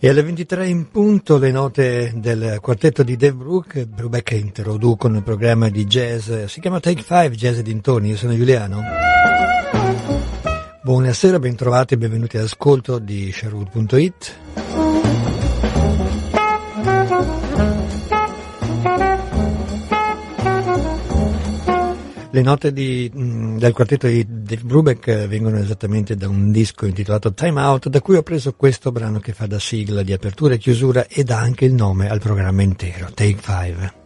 E alle 23 in punto le note del quartetto di Dave Brubeck introducono il programma di jazz, si chiama Take 5 Jazz e dintorni. Io sono Giuliano. Buonasera, bentrovati e benvenuti all'ascolto di Sherwood.it. Le note del quartetto di Dave Brubeck vengono esattamente da un disco intitolato Time Out, da cui ho preso questo brano che fa da sigla di apertura e chiusura e dà anche il nome al programma intero, Take 5.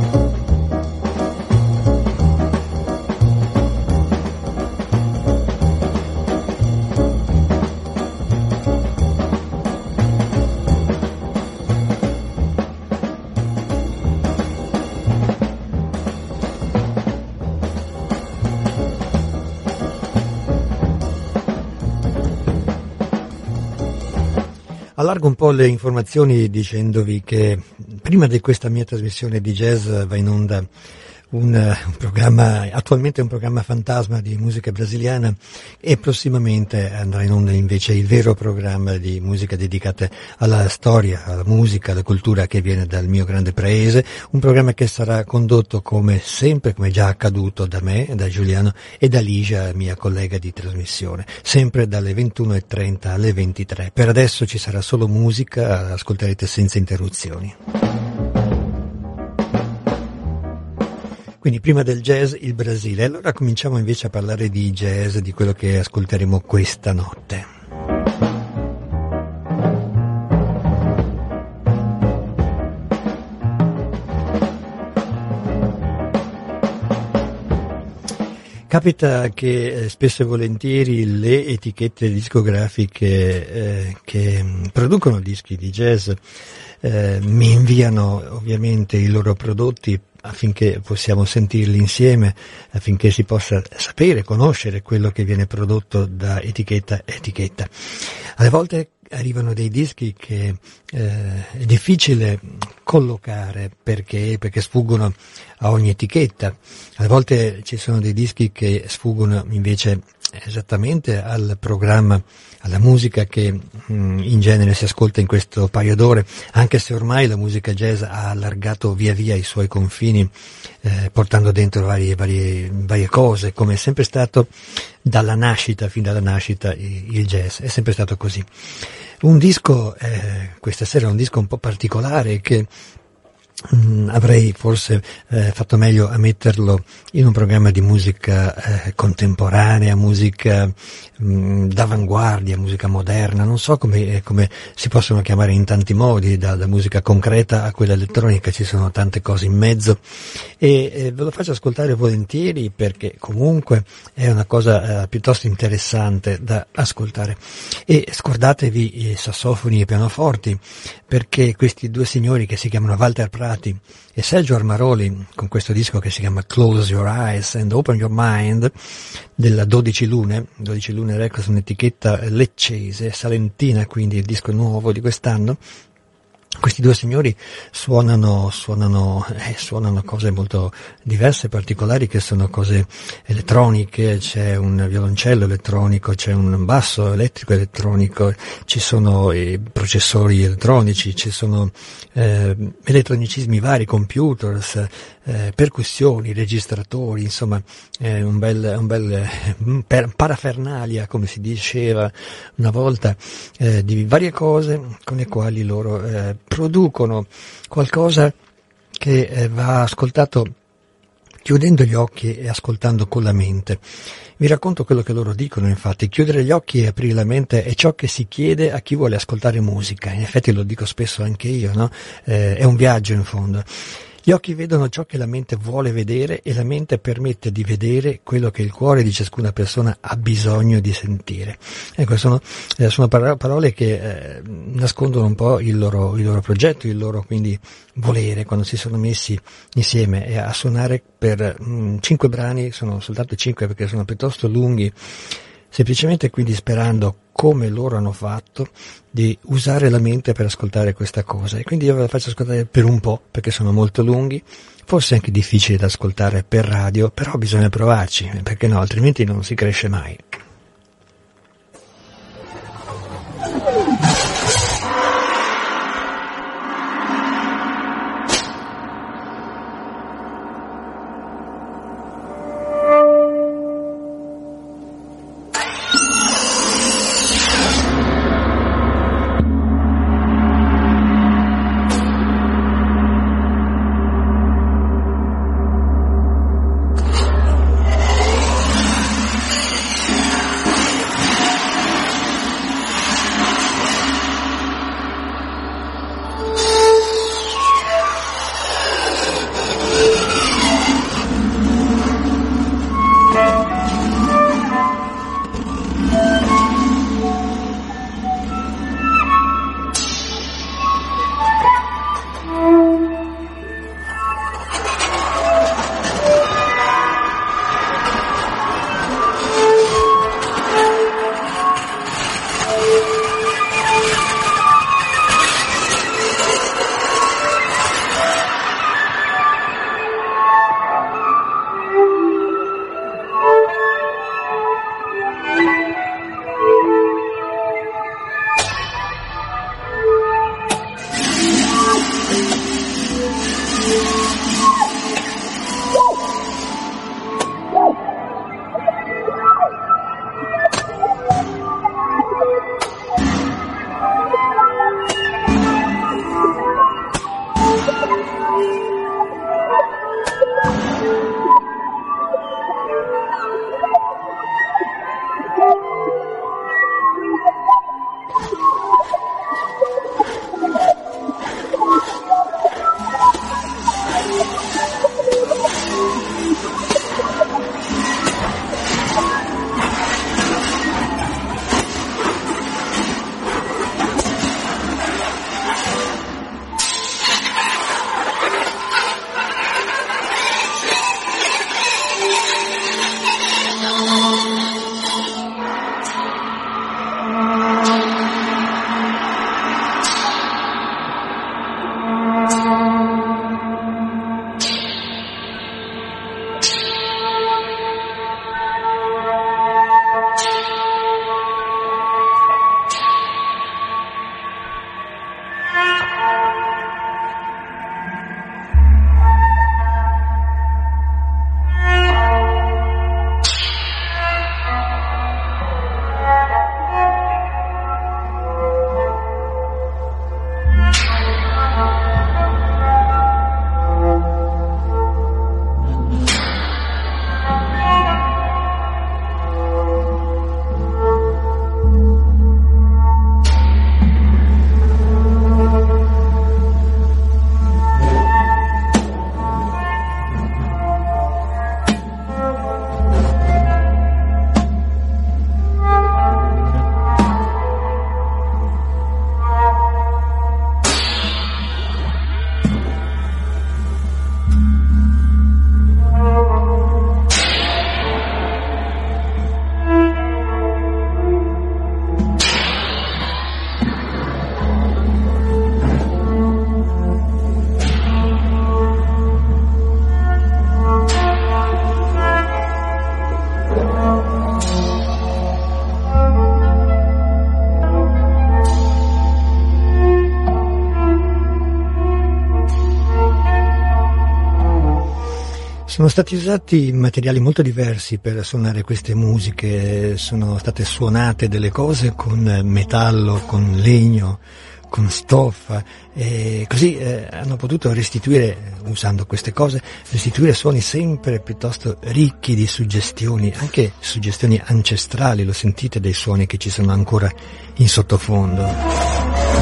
Allargo un po' le informazioni dicendovi che prima di questa mia trasmissione di jazz va in onda un programma, attualmente un programma fantasma di musica brasiliana, e prossimamente andrà in onda invece il vero programma di musica dedicata alla storia, alla musica, alla cultura che viene dal mio grande paese, un programma che sarà condotto come sempre, come già accaduto da me, da Giuliano e da Ligia, mia collega di trasmissione, sempre dalle 21:30 alle 23. Per adesso ci sarà solo musica, ascolterete senza interruzioni. Quindi prima del jazz il Brasile. Allora cominciamo invece a parlare di jazz, di quello che ascolteremo questa notte. Capita che spesso e volentieri le etichette discografiche che producono dischi di jazz mi inviano ovviamente i loro prodotti affinché possiamo sentirli insieme, affinché si possa sapere, conoscere quello che viene prodotto da etichetta a etichetta. Alle volte arrivano dei dischi che è difficile collocare perché sfuggono a ogni etichetta. Alle volte ci sono dei dischi che sfuggono invece esattamente al programma, alla musica che in genere si ascolta in questo paio d'ore, anche se ormai la musica jazz ha allargato via via i suoi confini, portando dentro varie cose, come è sempre stato dalla nascita, fin dalla nascita il jazz, è sempre stato così. Un disco, questa sera è un disco un po' particolare che avrei forse fatto meglio a metterlo in un programma di musica contemporanea, musica d'avanguardia, musica moderna, non so come si possono chiamare in tanti modi, dalla musica concreta a quella elettronica, ci sono tante cose in mezzo e ve lo faccio ascoltare volentieri perché comunque è una cosa piuttosto interessante da ascoltare. E scordatevi i sassofoni e i pianoforti, perché questi due signori che si chiamano Walter Prati e Sergio Armaroli, con questo disco che si chiama Close Your Eyes and Open Your Mind, della 12 Lune Records, un'etichetta leccese, salentina, quindi il disco nuovo di quest'anno. Questi due signori suonano cose molto diverse, particolari, che sono cose elettroniche, c'è un violoncello elettronico, c'è un basso elettrico elettronico, ci sono i processori elettronici, ci sono elettronicismi vari, computers, percussioni, registratori, insomma un bel parafernalia, come si diceva una volta, di varie cose con le quali loro producono qualcosa che va ascoltato chiudendo gli occhi e ascoltando con la mente. Vi racconto quello che loro dicono, infatti: chiudere gli occhi e aprire la mente è ciò che si chiede a chi vuole ascoltare musica. In effetti lo dico spesso anche io, no? È un viaggio in fondo. Gli occhi vedono ciò che la mente vuole vedere e la mente permette di vedere quello che il cuore di ciascuna persona ha bisogno di sentire. Ecco, sono parole che nascondono un po' il loro progetto, il loro quindi volere, quando si sono messi insieme a suonare per 5 brani, sono soltanto 5 perché sono piuttosto lunghi, semplicemente quindi sperando, come loro hanno fatto, di usare la mente per ascoltare questa cosa. E quindi io ve la faccio ascoltare per un po', perché sono molto lunghi, forse anche difficili da ascoltare per radio, però bisogna provarci, perché no, altrimenti non si cresce mai. Sono stati usati materiali molto diversi per suonare queste musiche, sono state suonate delle cose con metallo, con legno, con stoffa, e così hanno potuto restituire, usando queste cose, restituire suoni sempre piuttosto ricchi di suggestioni, anche suggestioni ancestrali. Lo sentite dei suoni che ci sono ancora in sottofondo.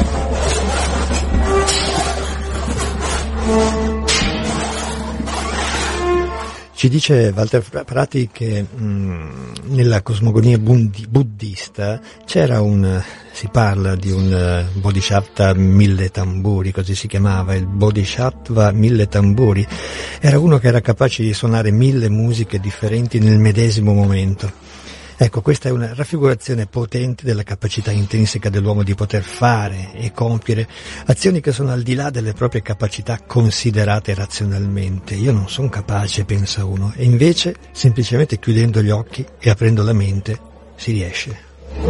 Ci dice Walter Prati che nella cosmogonia buddista si parla di un Bodhisattva 1000 tamburi, così si chiamava, il Bodhisattva 1000 tamburi. Era uno che era capace di suonare 1000 musiche differenti nel medesimo momento. Ecco, questa è una raffigurazione potente della capacità intrinseca dell'uomo di poter fare e compiere azioni che sono al di là delle proprie capacità considerate razionalmente. Io non sono capace, pensa uno, e invece semplicemente chiudendo gli occhi e aprendo la mente si riesce.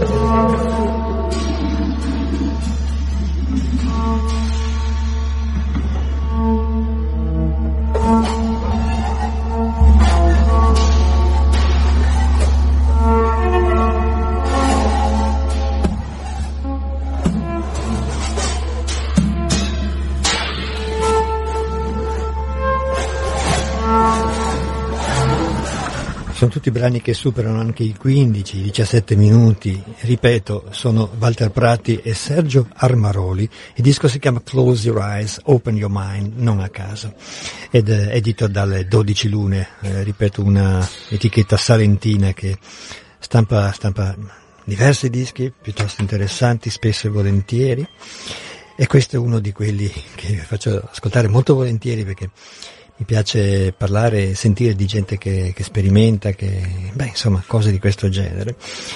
Sono tutti brani che superano anche i 15-17 minuti, ripeto, sono Walter Prati e Sergio Armaroli, il disco si chiama Close Your Eyes, Open Your Mind, non a caso, ed è edito dalle 12 Lune, ripeto, una etichetta salentina che stampa diversi dischi piuttosto interessanti, spesso e volentieri, e questo è uno di quelli che faccio ascoltare molto volentieri perché mi piace parlare e sentire di gente che sperimenta, insomma, cose di questo genere.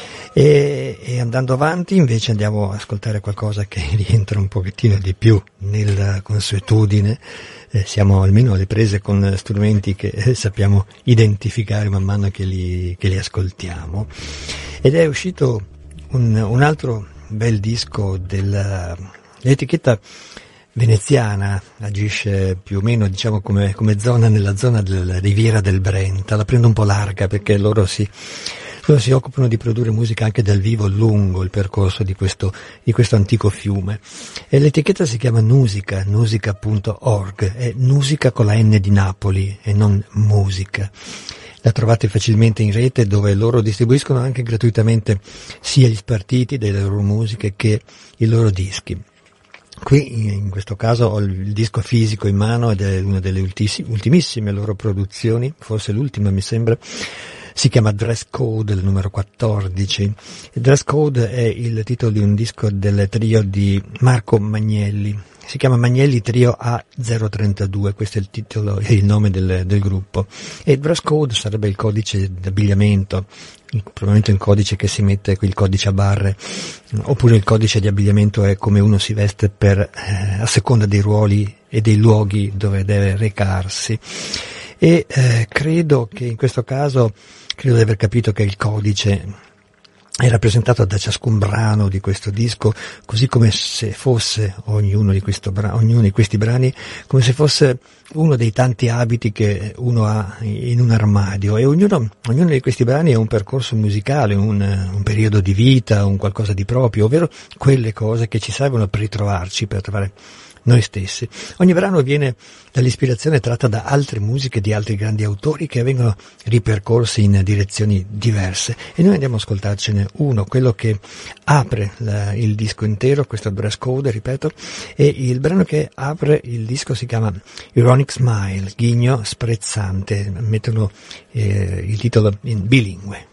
E andando avanti invece andiamo a ascoltare qualcosa che rientra un pochettino di più nella consuetudine. Siamo almeno alle prese con strumenti che sappiamo identificare man mano che li ascoltiamo. Ed è uscito un altro bel disco dell'etichetta veneziana, agisce più o meno diciamo come zona nella zona della riviera del Brenta, la prendo un po' larga perché loro si occupano di produrre musica anche dal vivo lungo il percorso di questo antico fiume, e l'etichetta si chiama nusica.org, è Nusica con la N di Napoli e non musica. La trovate facilmente in rete, dove loro distribuiscono anche gratuitamente sia gli spartiti delle loro musiche che i loro dischi. Qui in questo caso ho il disco fisico in mano ed è una delle ultimissime loro produzioni, forse l'ultima mi sembra, si chiama Dress Code, il numero 14. Il Dress Code è il titolo di un disco del trio di Marco Magnelli, si chiama Magnelli Trio A032, questo è il titolo e il nome del gruppo, e il Dress Code sarebbe il codice d'abbigliamento, probabilmente il codice che si mette, il codice a barre, oppure il codice di abbigliamento è come uno si veste a seconda dei ruoli e dei luoghi dove deve recarsi. E credo che in questo caso, credo di aver capito che il codice è rappresentato da ciascun brano di questo disco, così come se fosse ognuno di questi brani, come se fosse uno dei tanti abiti che uno ha in un armadio, e ognuno di questi brani è un percorso musicale, un periodo di vita, un qualcosa di proprio, ovvero quelle cose che ci servono per ritrovarci, per trovare noi stessi. Ogni brano viene dall'ispirazione tratta da altre musiche di altri grandi autori che vengono ripercorsi in direzioni diverse, e noi andiamo a ascoltarcene uno, quello che apre il disco intero, questo Dress Code, ripeto, e il brano che apre il disco si chiama Ironic Smile, ghigno sprezzante, mettono il titolo in bilingue.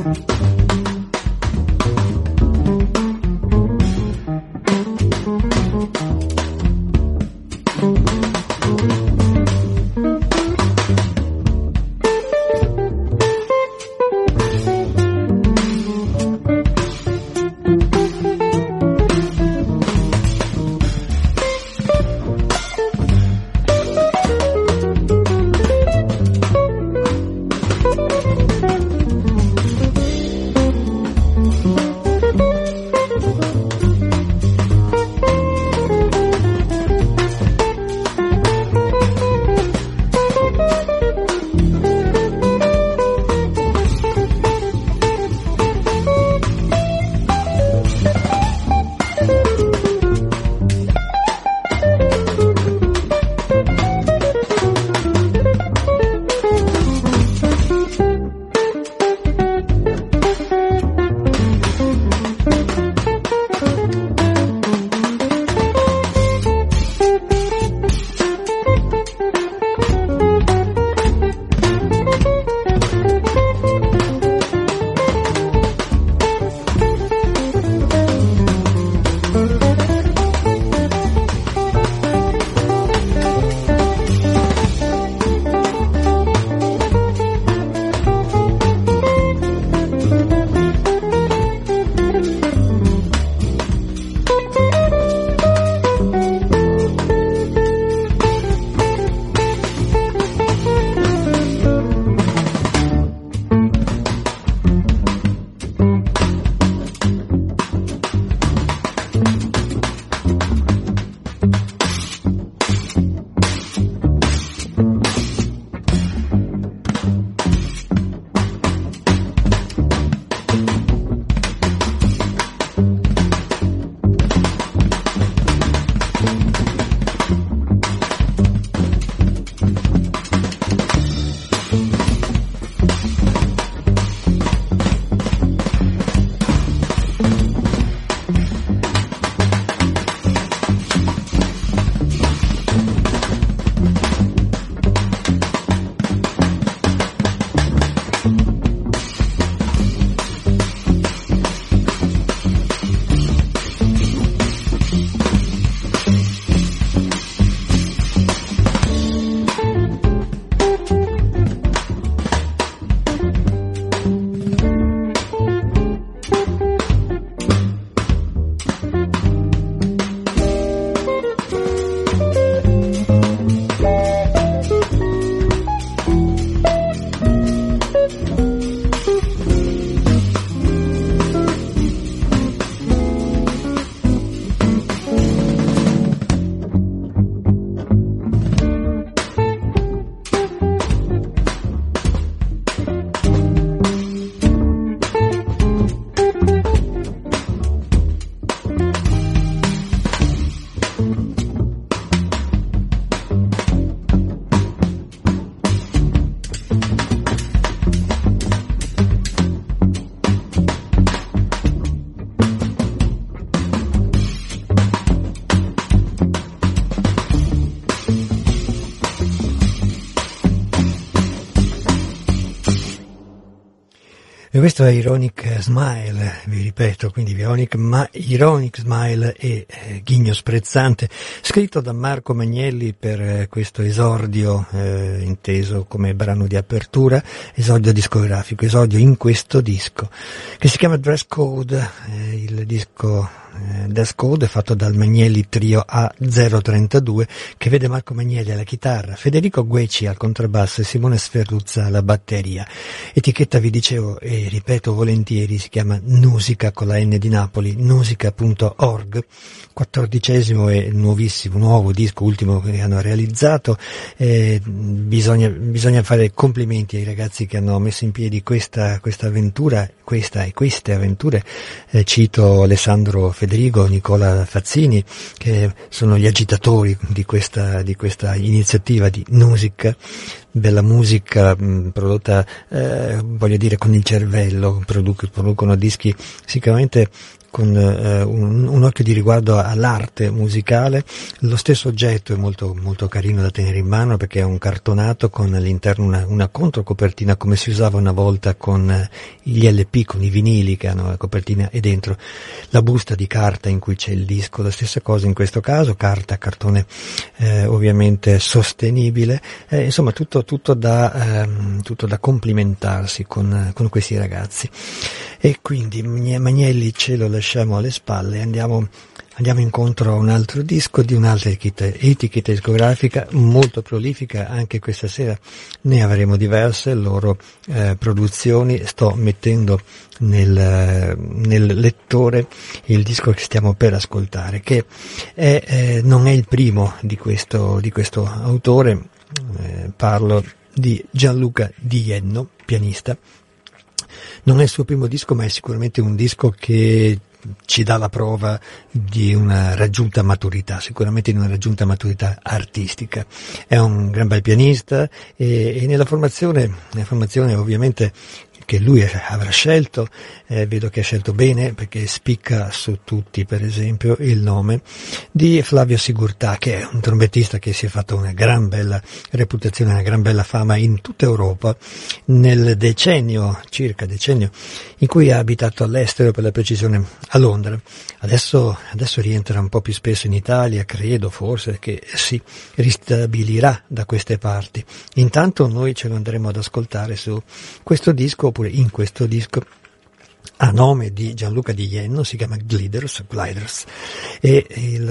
E questo è Ironic Smile, vi ripeto, quindi Ironic Smile e Ghigno Sprezzante, scritto da Marco Magnelli per questo esordio, inteso come brano di apertura, esordio discografico, esordio in questo disco, che si chiama Dress Code, il disco Dress Code è fatto dal Magnelli Trio A032, che vede Marco Magnelli alla chitarra, Federico Gueci al contrabbasso e Simone Sferruzza alla batteria. Etichetta, vi dicevo e ripeto volentieri, si chiama Nusica con la N di Napoli, nusica.org, 14° e nuovo disco, ultimo che hanno realizzato. Bisogna fare complimenti ai ragazzi che hanno messo in piedi questa avventura, queste avventure. Cito Alessandro Federico, Nicola Fazzini, che sono gli agitatori di questa iniziativa di Nusica, bella musica prodotta, voglio dire, con il cervello, producono dischi sicuramente con un occhio di riguardo all'arte musicale. Lo stesso oggetto è molto, molto carino da tenere in mano, perché è un cartonato con all'interno una controcopertina, come si usava una volta con gli LP, con i vinili che hanno la copertina e dentro la busta di carta in cui c'è il disco. La stessa cosa in questo caso, cartone ovviamente sostenibile, insomma tutto da complimentarsi con questi ragazzi. E quindi Magnelli ce lo lasciamo alle spalle, andiamo incontro a un altro disco di un'altra etichetta discografica molto prolifica. Anche questa sera ne avremo diverse loro produzioni. Sto mettendo nel lettore il disco che stiamo per ascoltare, che non è il primo di questo autore. Parlo di Gianluca Di Jenno, pianista. Non è il suo primo disco, ma è sicuramente un disco che ci dà la prova di una raggiunta maturità, sicuramente di una raggiunta maturità artistica. È un gran bel pianista e nella formazione ovviamente che lui avrà scelto, vedo che ha scelto bene, perché spicca su tutti, per esempio, il nome di Flavio Sigurtà, che è un trombettista che si è fatto una gran bella reputazione, una gran bella fama in tutta Europa nel circa decennio in cui ha abitato all'estero, per la precisione a Londra. Adesso rientra un po' più spesso in Italia, credo forse che si ristabilirà da queste parti. Intanto noi ce lo andremo ad ascoltare su questo disco, oppure in questo disco, a nome di Gianluca Di Jenno, si chiama Gliders, e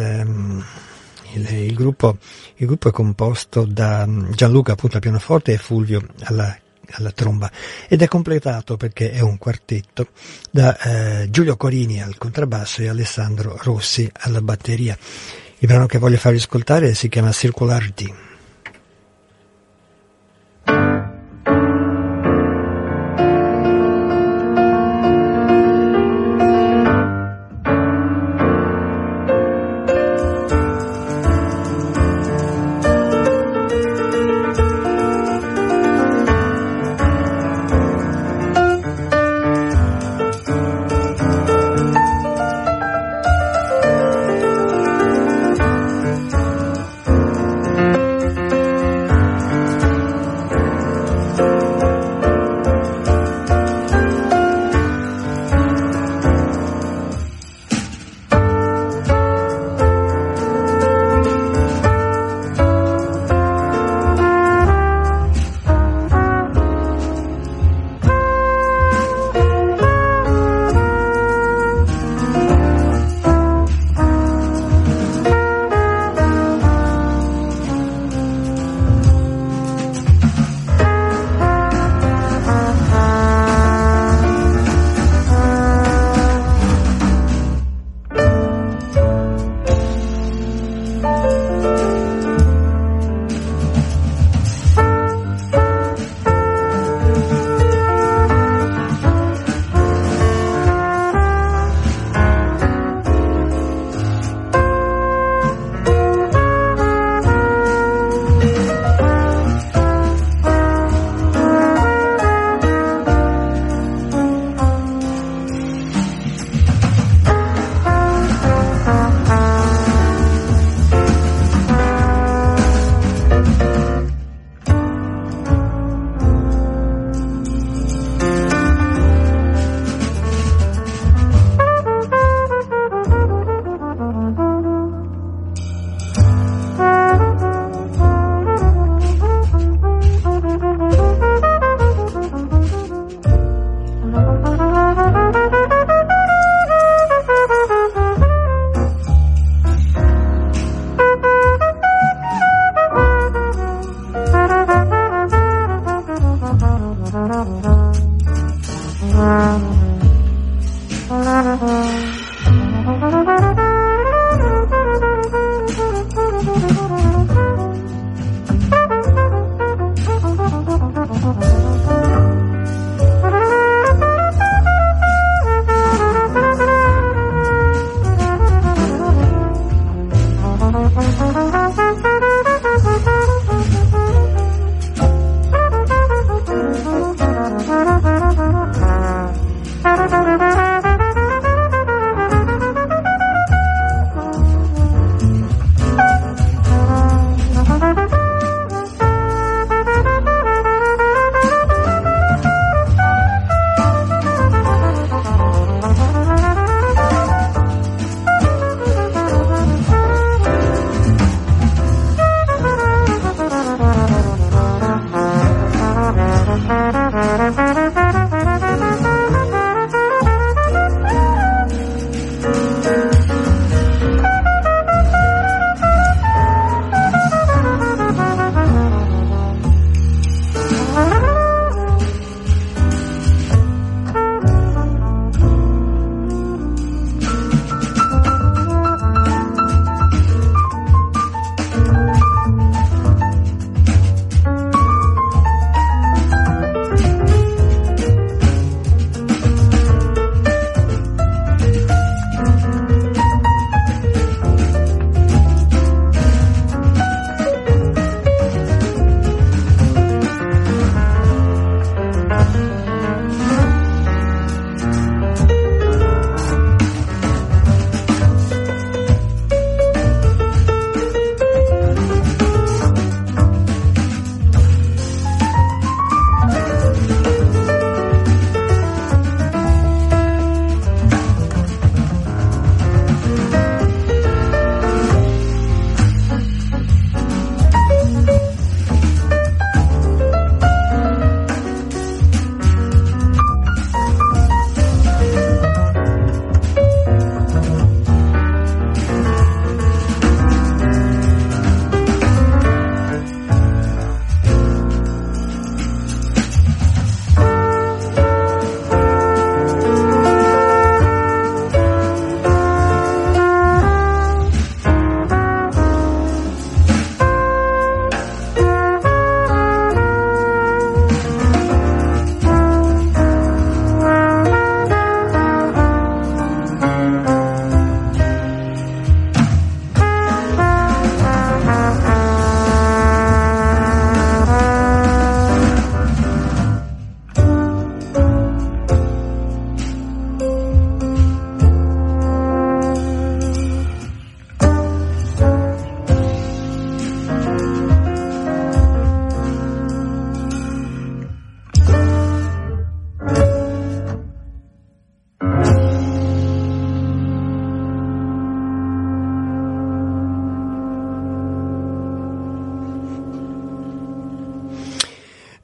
il gruppo è composto da Gianluca appunto al pianoforte e Fulvio alla tromba, ed è completato, perché è un quartetto, da Giulio Corini al contrabbasso e Alessandro Rossi alla batteria. Il brano che voglio farvi ascoltare si chiama Circularity.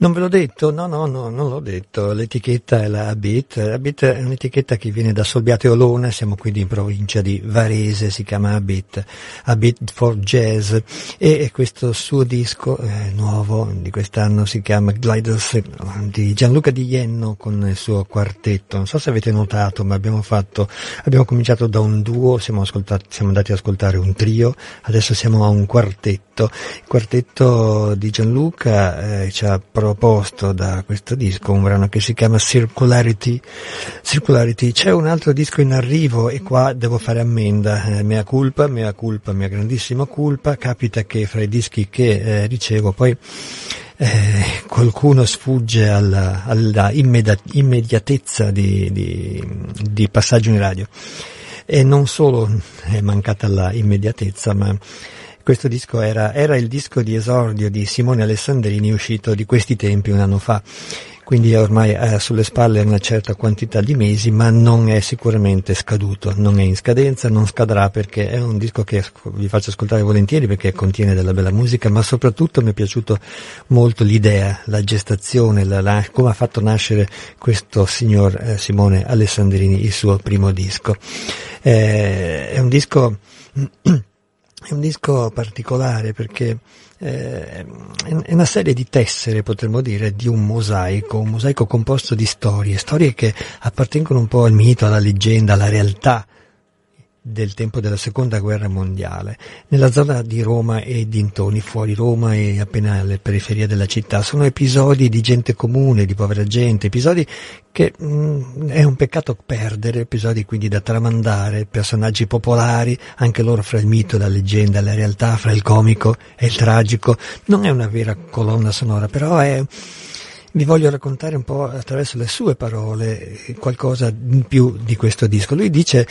Non ve l'ho detto? No, non l'ho detto. L'etichetta è la Abit. Abit è un'etichetta che viene da Solbiate Olona, siamo quindi in provincia di Varese, si chiama Abit, Abit for Jazz, e questo suo disco nuovo di quest'anno si chiama Gliders di Gianluca Di Jenno con il suo quartetto. Non so se avete notato, ma abbiamo cominciato da un duo, siamo andati ad ascoltare un trio, adesso siamo a un quartetto. Il quartetto di Gianluca ci ha proposto da questo disco un brano che si chiama Circularity. C'è un altro disco in arrivo e qua devo fare ammenda, mea culpa, mia grandissima colpa. Capita che fra i dischi che ricevo poi qualcuno sfugge alla immediatezza di passaggio in radio, e non solo è mancata la immediatezza, ma questo disco era il disco di esordio di Simone Alessandrini, uscito di questi tempi un anno fa, quindi ormai ha sulle spalle una certa quantità di mesi, ma non è sicuramente scaduto, non è in scadenza, non scadrà, perché è un disco che vi faccio ascoltare volentieri perché contiene della bella musica, ma soprattutto mi è piaciuto molto l'idea, la gestazione, come ha fatto nascere questo signor Simone Alessandrini il suo primo disco. È un disco particolare perché è una serie di tessere, potremmo dire, di un mosaico composto di storie che appartengono un po' al mito, alla leggenda, alla realtà del tempo della seconda guerra mondiale, nella zona di Roma e dintorni, fuori Roma e appena alle periferie della città. Sono episodi di gente comune, di povera gente, episodi che è un peccato perdere, episodi quindi da tramandare, personaggi popolari, anche loro fra il mito, la leggenda, la realtà, fra il comico e il tragico. Non è una vera colonna sonora, però vi voglio raccontare un po' attraverso le sue parole qualcosa in più di questo disco. Lui dice,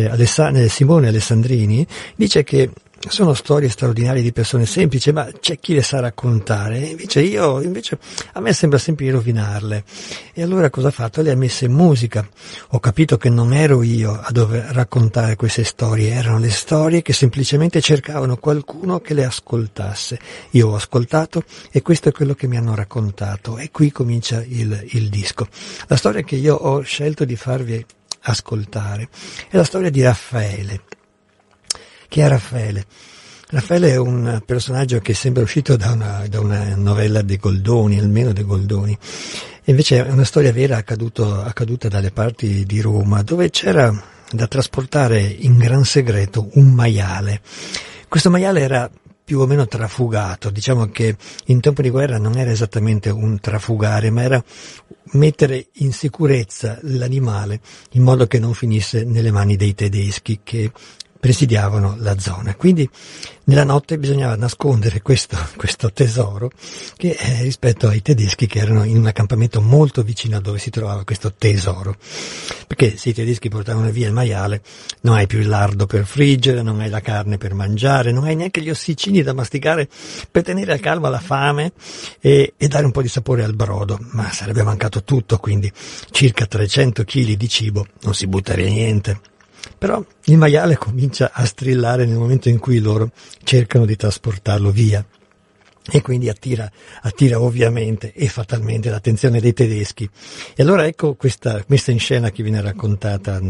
Simone Alessandrini, dice che sono storie straordinarie di persone semplici, ma c'è chi le sa raccontare, invece a me sembra sempre di rovinarle. E allora cosa ha fatto? Le ha messe in musica. Ho capito che non ero io a dover raccontare queste storie, erano le storie che semplicemente cercavano qualcuno che le ascoltasse. Io ho ascoltato e questo è quello che mi hanno raccontato, e qui comincia il disco. La storia che io ho scelto di farvi ascoltare è la storia di Raffaele. Chi è Raffaele? Raffaele è un personaggio che sembra uscito da una novella dei Goldoni, almeno dei Goldoni. E invece è una storia vera accaduta dalle parti di Roma, dove c'era da trasportare in gran segreto un maiale. Questo maiale era più o meno trafugato, diciamo che in tempo di guerra non era esattamente un trafugare, ma era mettere in sicurezza l'animale in modo che non finisse nelle mani dei tedeschi che presidiavano la zona. Quindi nella notte bisognava nascondere questo tesoro che rispetto ai tedeschi che erano in un accampamento molto vicino a dove si trovava questo tesoro, perché se i tedeschi portavano via il maiale non hai più il lardo per friggere, non hai la carne per mangiare, non hai neanche gli ossicini da masticare per tenere a calma la fame e dare un po' di sapore al brodo, ma sarebbe mancato tutto, quindi circa 300 kg di cibo, non si butta via niente. Però il maiale comincia a strillare nel momento in cui loro cercano di trasportarlo via, e quindi attira ovviamente e fatalmente l'attenzione dei tedeschi. E allora ecco questa messa in scena che viene raccontata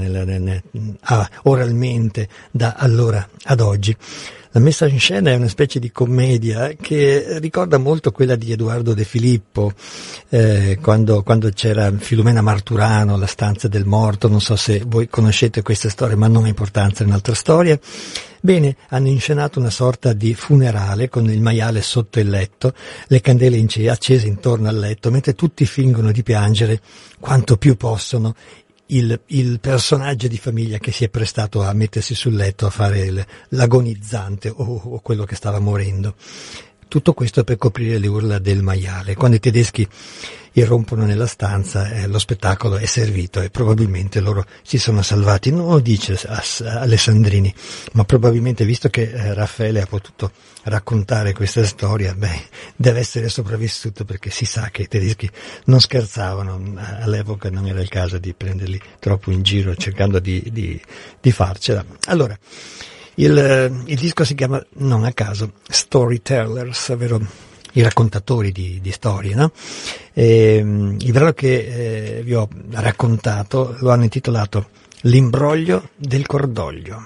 oralmente da allora ad oggi. La messa in scena è una specie di commedia che ricorda molto quella di Edoardo De Filippo, quando c'era Filumena Marturano, La stanza del morto. Non so se voi conoscete queste storie, ma non ha importanza, è un'altra storia. Bene, hanno inscenato una sorta di funerale con il maiale sotto il letto, le candele accese intorno al letto, mentre tutti fingono di piangere quanto più possono il personaggio di famiglia che si è prestato a mettersi sul letto a fare l'agonizzante o quello che stava morendo. Tutto questo per coprire le urla del maiale. Quando i tedeschi irrompono nella stanza, lo spettacolo è servito e probabilmente loro si sono salvati. Non lo dice Alessandrini, ma probabilmente, visto che Raffaele ha potuto raccontare questa storia, deve essere sopravvissuto, perché si sa che i tedeschi non scherzavano. All'epoca non era il caso di prenderli troppo in giro cercando di farcela. Allora, il disco si chiama, non a caso, Storytellers, ovvero i raccontatori di storie, no? Il brano che vi ho raccontato lo hanno intitolato L'imbroglio del cordoglio.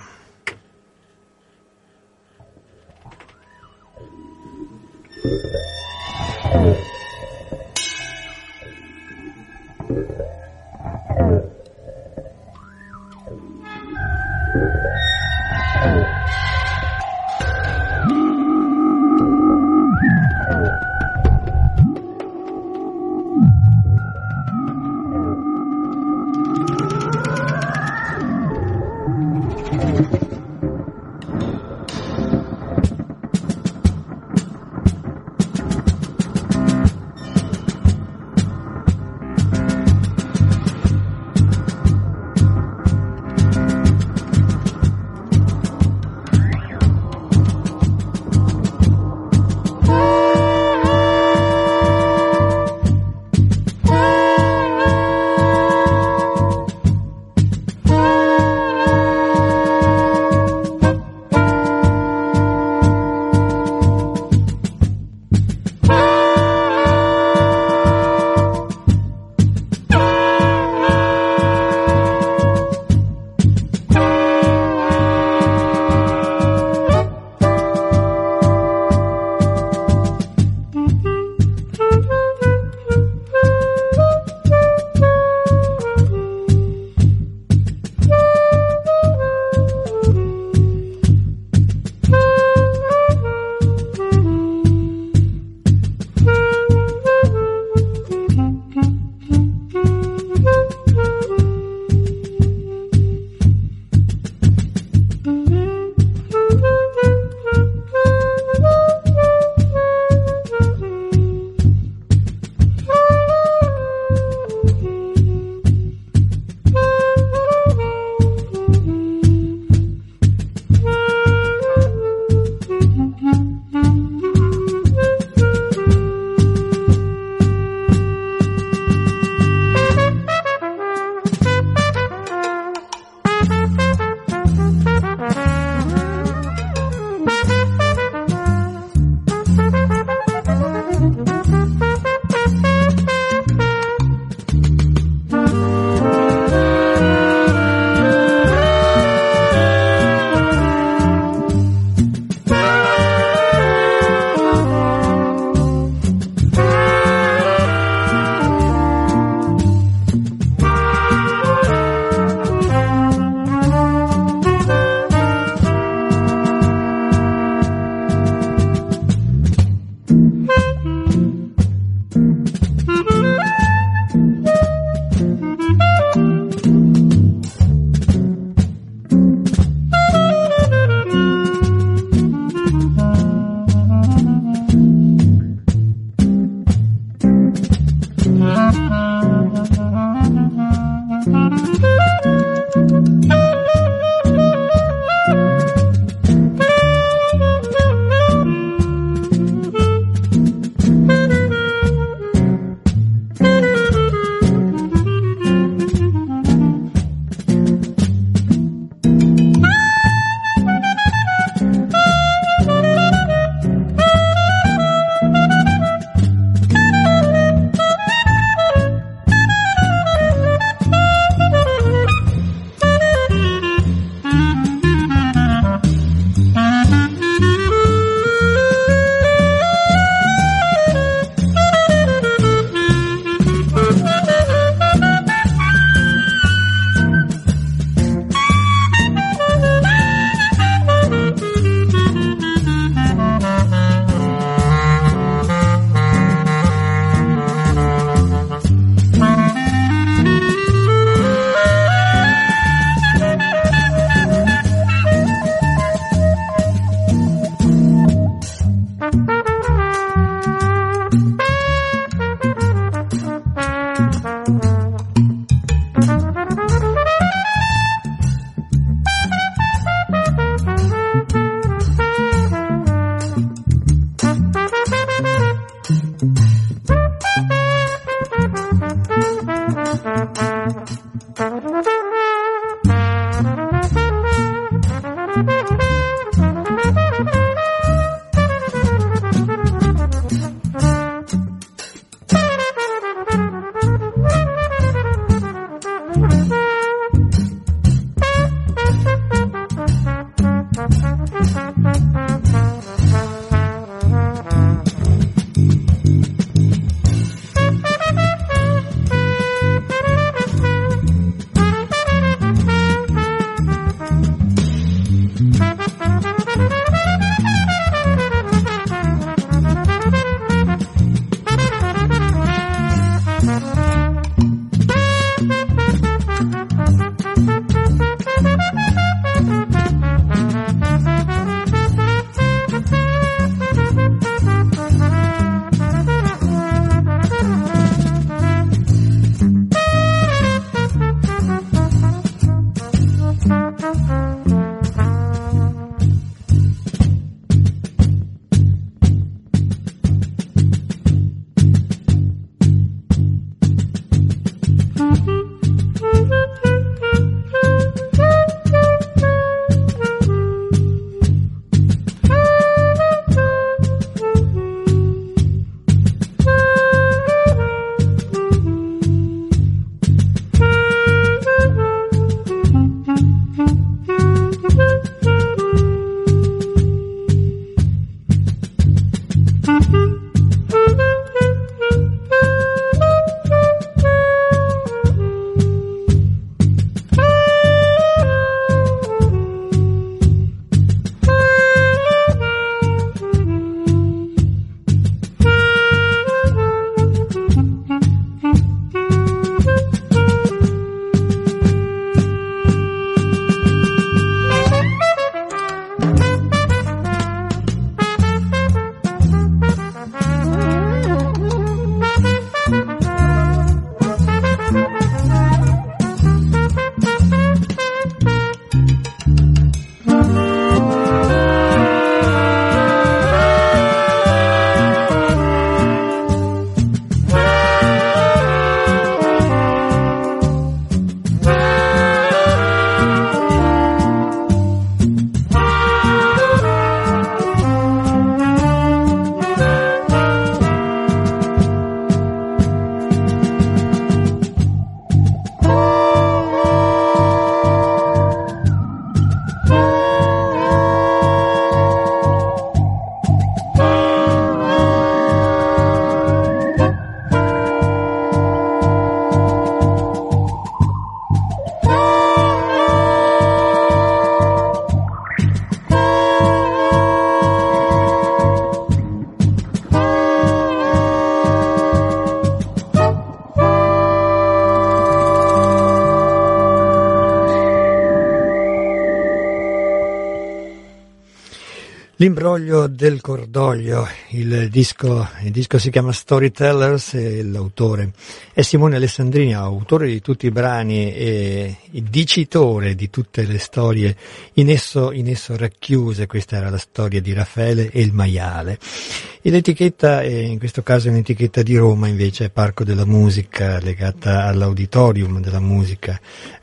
L'imbroglio del cordoglio, il disco si chiama Storytellers e l'autore è Simone Alessandrini, autore di tutti i brani e dicitore di tutte le storie in esso racchiuse. Questa era la storia di Raffaele e il maiale. E l'etichetta, in questo caso è un'etichetta di Roma, invece è Parco della Musica, legata all'Auditorium della Musica,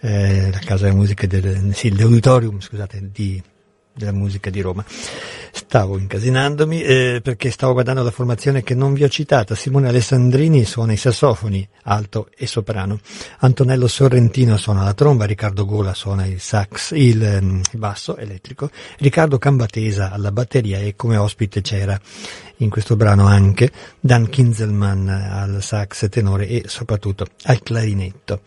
la casa della musica l'Auditorium, scusate, della musica di Roma. Stavo incasinandomi perché stavo guardando la formazione che non vi ho citata. Simone Alessandrini suona i sassofoni, alto e soprano, Antonello Sorrentino suona la tromba, Riccardo Gola suona il sax, il basso elettrico, Riccardo Cambatesa alla batteria, e come ospite c'era in questo brano anche Dan Kinzelman al sax tenore e soprattutto al clarinetto.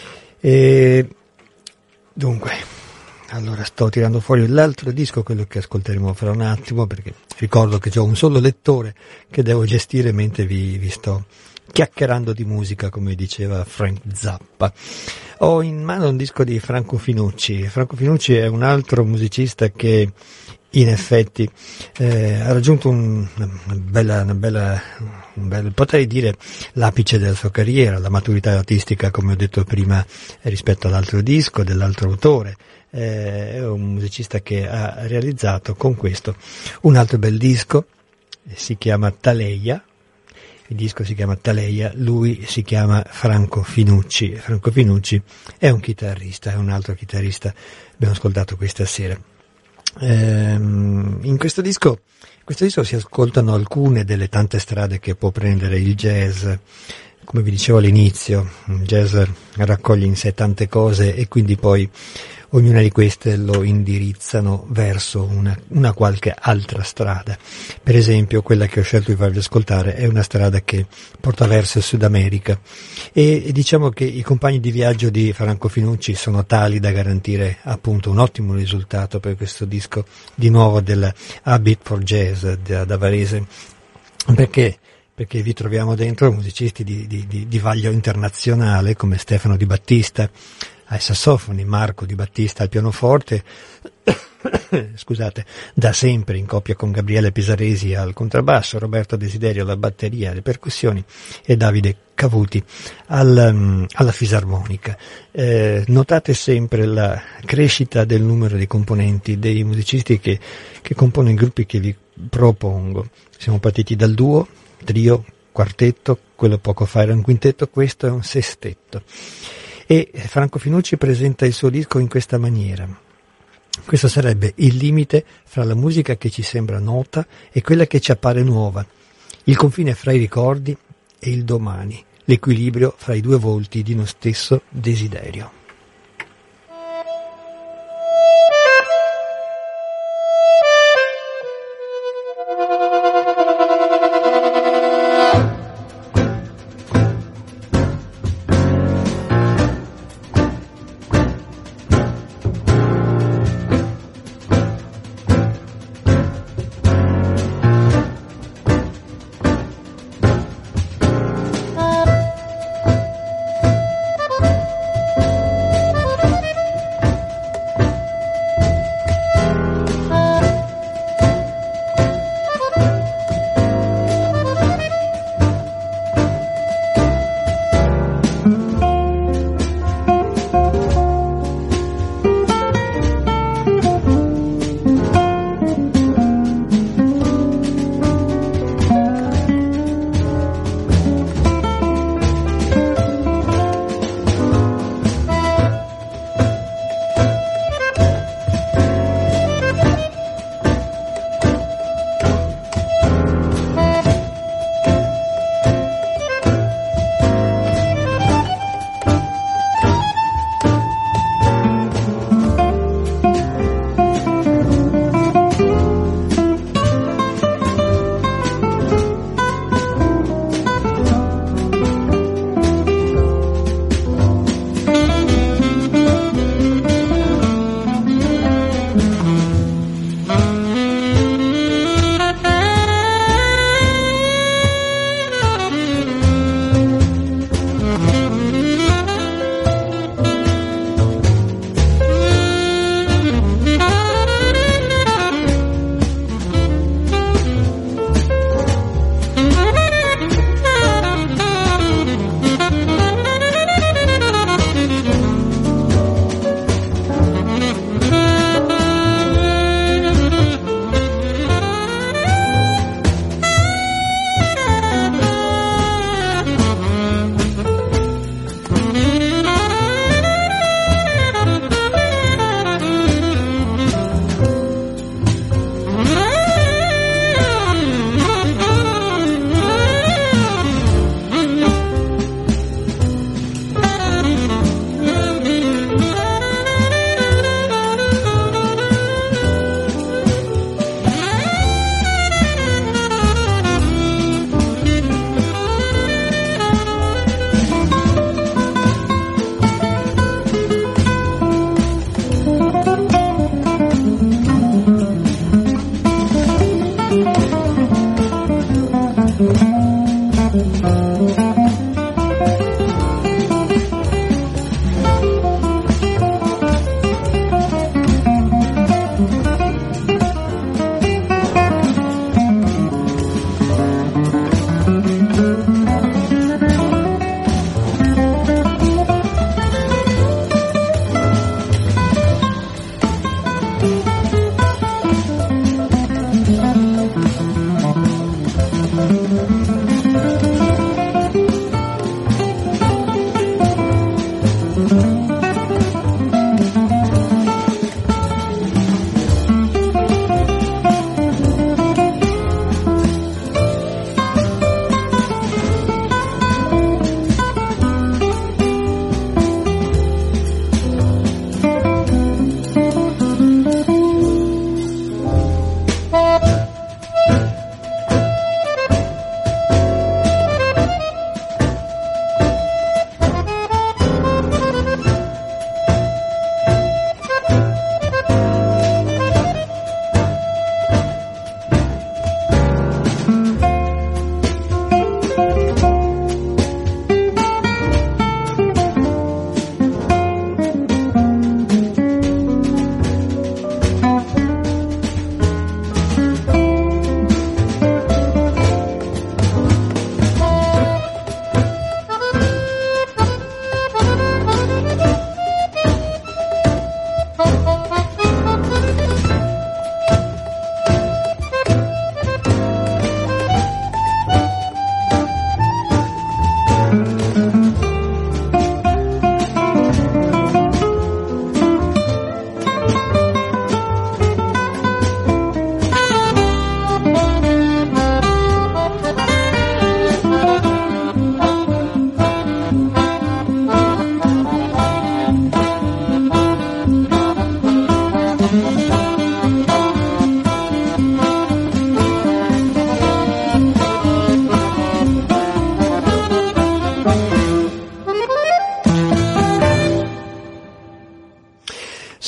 Dunque, allora sto tirando fuori l'altro disco, quello che ascolteremo fra un attimo, perché ricordo che ho un solo lettore che devo gestire mentre vi sto chiacchierando di musica, come diceva Frank Zappa. Ho in mano un disco di Franco Finucci. Franco Finucci è un altro musicista che in effetti ha raggiunto un bel, potrei dire, l'apice della sua carriera, la maturità artistica, come ho detto prima, rispetto all'altro disco dell'altro autore. È un musicista che ha realizzato con questo un altro bel disco, si chiama Taleia, il disco si chiama Taleia, lui si chiama Franco Finucci. Franco Finucci è un chitarrista, è un altro chitarrista, abbiamo ascoltato questa sera. In questo disco si ascoltano alcune delle tante strade che può prendere il jazz, come vi dicevo all'inizio, il jazz raccoglie in sé tante cose e quindi poi ognuna di queste lo indirizzano verso una qualche altra strada. Per esempio, quella che ho scelto di farvi ascoltare è una strada che porta verso il Sud America e diciamo che i compagni di viaggio di Franco Finucci sono tali da garantire appunto un ottimo risultato per questo disco di nuovo del A Beat for Jazz da Varese. Perché vi troviamo dentro musicisti di vaglio internazionale come Stefano Di Battista ai sassofoni, Marco Di Battista al pianoforte, scusate, da sempre in coppia con Gabriele Pisaresi al contrabbasso, Roberto Desiderio alla batteria, alle percussioni e Davide Cavuti alla fisarmonica. Notate sempre la crescita del numero di componenti, dei musicisti che compongono i gruppi che vi propongo. Siamo partiti dal duo, trio, quartetto, quello poco fa era un quintetto, questo è un sestetto. E Franco Finucci presenta il suo disco in questa maniera. Questo sarebbe il limite fra la musica che ci sembra nota e quella che ci appare nuova, il confine fra i ricordi e il domani, l'equilibrio fra i due volti di uno stesso desiderio.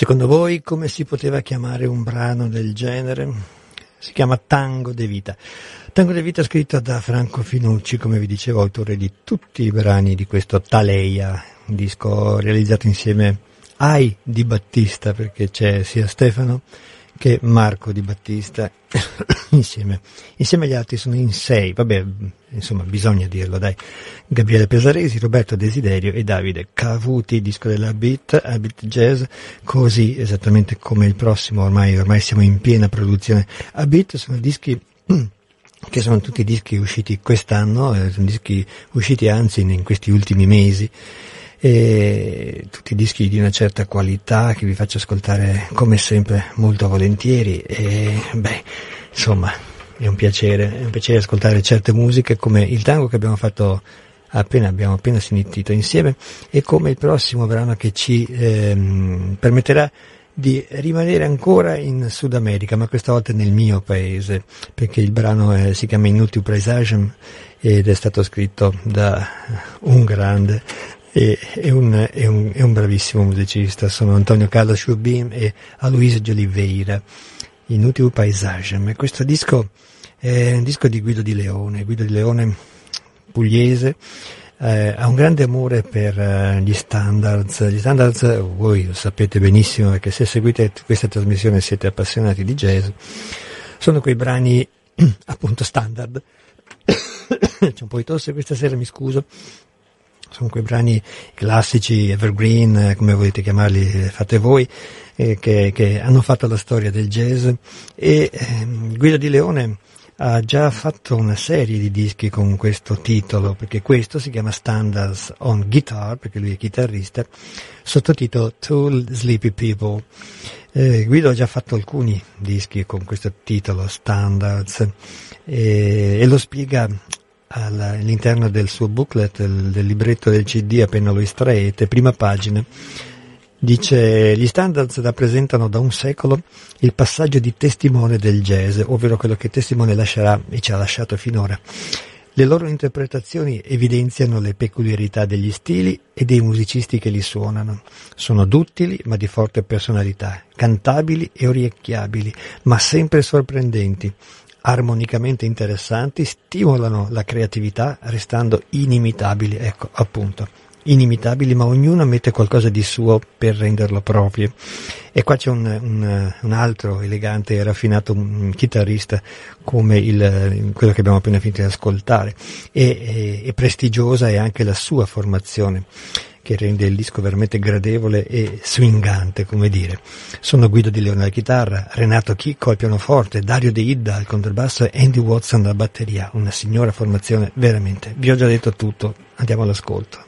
Secondo voi come si poteva chiamare un brano del genere? Si chiama Tango de Vita. Tango de Vita scritto da Franco Finucci, come vi dicevo, autore di tutti i brani di questo Taleia, un disco realizzato insieme ai Di Battista, perché c'è sia Stefano che Marco Di Battista insieme agli altri sono in 6, vabbè, insomma bisogna dirlo, dai. Gabriele Pesaresi, Roberto Desiderio e Davide Cavuti, disco della Beat Jazz, così esattamente come il prossimo, ormai siamo in piena produzione. A Beat sono dischi che sono tutti dischi usciti quest'anno, sono dischi usciti anzi in questi ultimi mesi, e tutti dischi di una certa qualità che vi faccio ascoltare come sempre molto volentieri, e insomma è un piacere ascoltare certe musiche come il tango che abbiamo appena sentito insieme, e come il prossimo brano che ci permetterà di rimanere ancora in Sud America, ma questa volta nel mio paese, perché il brano si chiama Inutil Paesagem ed è stato scritto da un grande è un bravissimo musicista. Sono Antonio Carlos Jobim e Aloysio de Oliveira. Inutil Paesagem. E questo disco è un disco di Guido Di Leone pugliese. Ha un grande amore per gli standards. Gli standards, voi lo sapete benissimo, perché se seguite questa trasmissione siete appassionati di jazz, sono quei brani appunto standard. C'è un po' di tosse questa sera, mi scuso. Sono quei brani classici, evergreen, come volete chiamarli, fate voi, che hanno fatto la storia del jazz. E Guido Di Leone ha già fatto una serie di dischi con questo titolo, perché questo si chiama Standards on Guitar, perché lui è chitarrista, sottotitolo To Sleepy People. Guido ha già fatto alcuni dischi con questo titolo, Standards, e lo spiega all'interno del suo booklet, del libretto del CD, appena lo estraete, prima pagina. Dice: gli standards rappresentano da un secolo il passaggio di testimone del jazz, ovvero quello che testimone lascerà e ci ha lasciato finora. Le loro interpretazioni evidenziano le peculiarità degli stili e dei musicisti che li suonano. Sono duttili ma di forte personalità, cantabili e orecchiabili, ma sempre sorprendenti. Armonicamente interessanti, stimolano la creatività restando inimitabili, ecco appunto, inimitabili, ma ognuno mette qualcosa di suo per renderlo proprio. E qua c'è un altro elegante e raffinato chitarrista come quello che abbiamo appena finito di ascoltare, e prestigiosa è anche la sua formazione, che rende il disco veramente gradevole e swingante, come dire. Sono Guido Di Leone alla chitarra, Renato Chicco al pianoforte, Dario De Idda al contrabbasso e Andy Watson alla batteria. Una signora formazione, veramente. Vi ho già detto tutto, andiamo all'ascolto.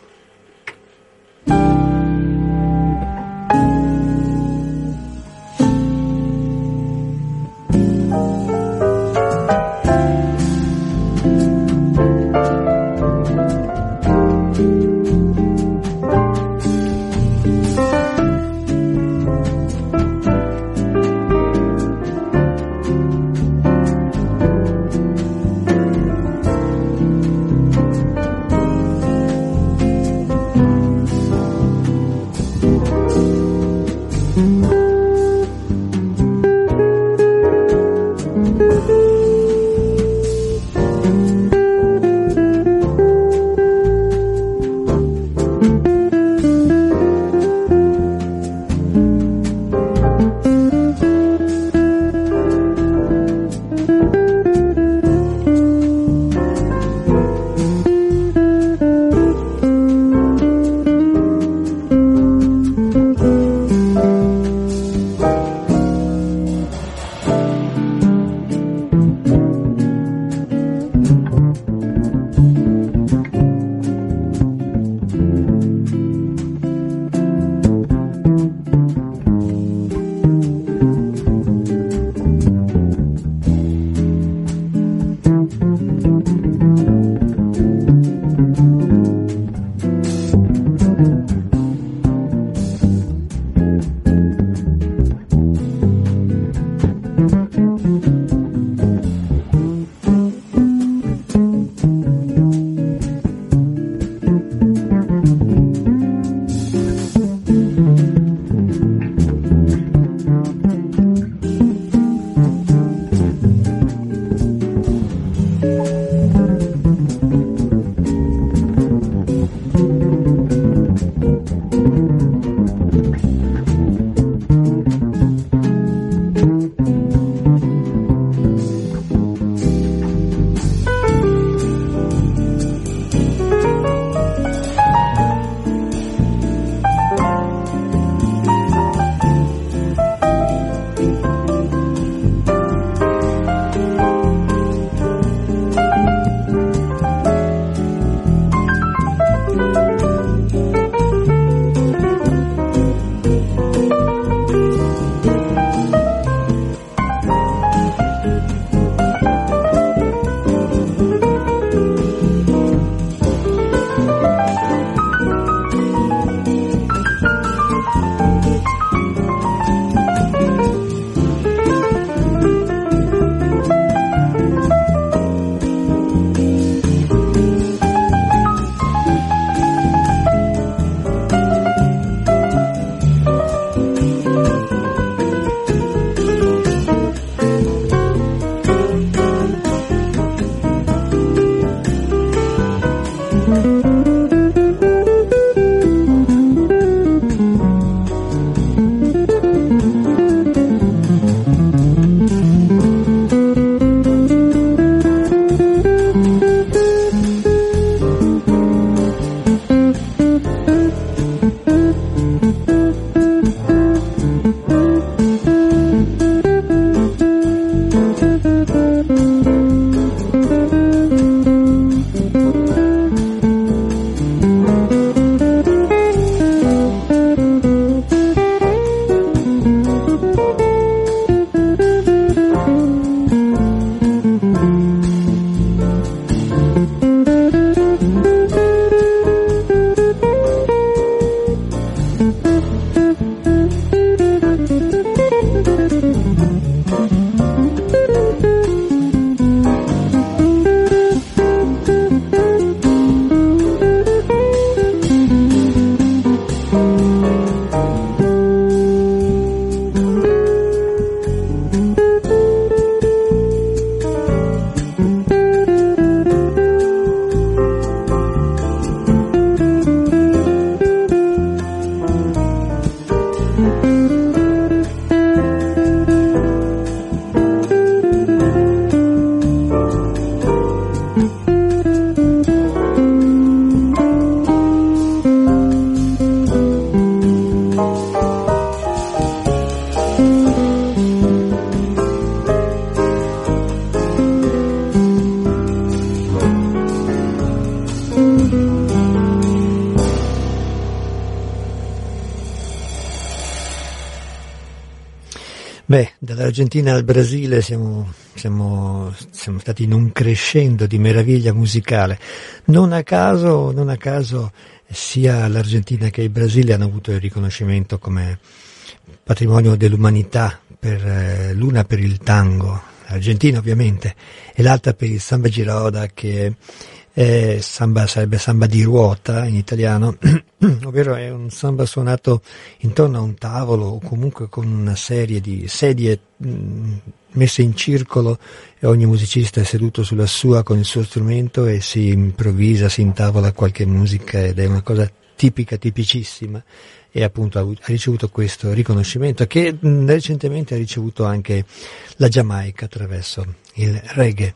Beh, dall'Argentina al Brasile siamo stati in un crescendo di meraviglia musicale. Non a caso sia l'Argentina che il Brasile hanno avuto il riconoscimento come patrimonio dell'umanità, l'una per il tango, l'Argentina ovviamente, e l'altra per il samba giroda, che sarebbe samba di ruota in italiano, ovvero è un samba suonato intorno a un tavolo o comunque con una serie di sedie messe in circolo e ogni musicista è seduto sulla sua con il suo strumento e si improvvisa, si intavola qualche musica, ed è una cosa tipicissima, e appunto ha ricevuto questo riconoscimento che recentemente ha ricevuto anche la Giamaica attraverso il reggae.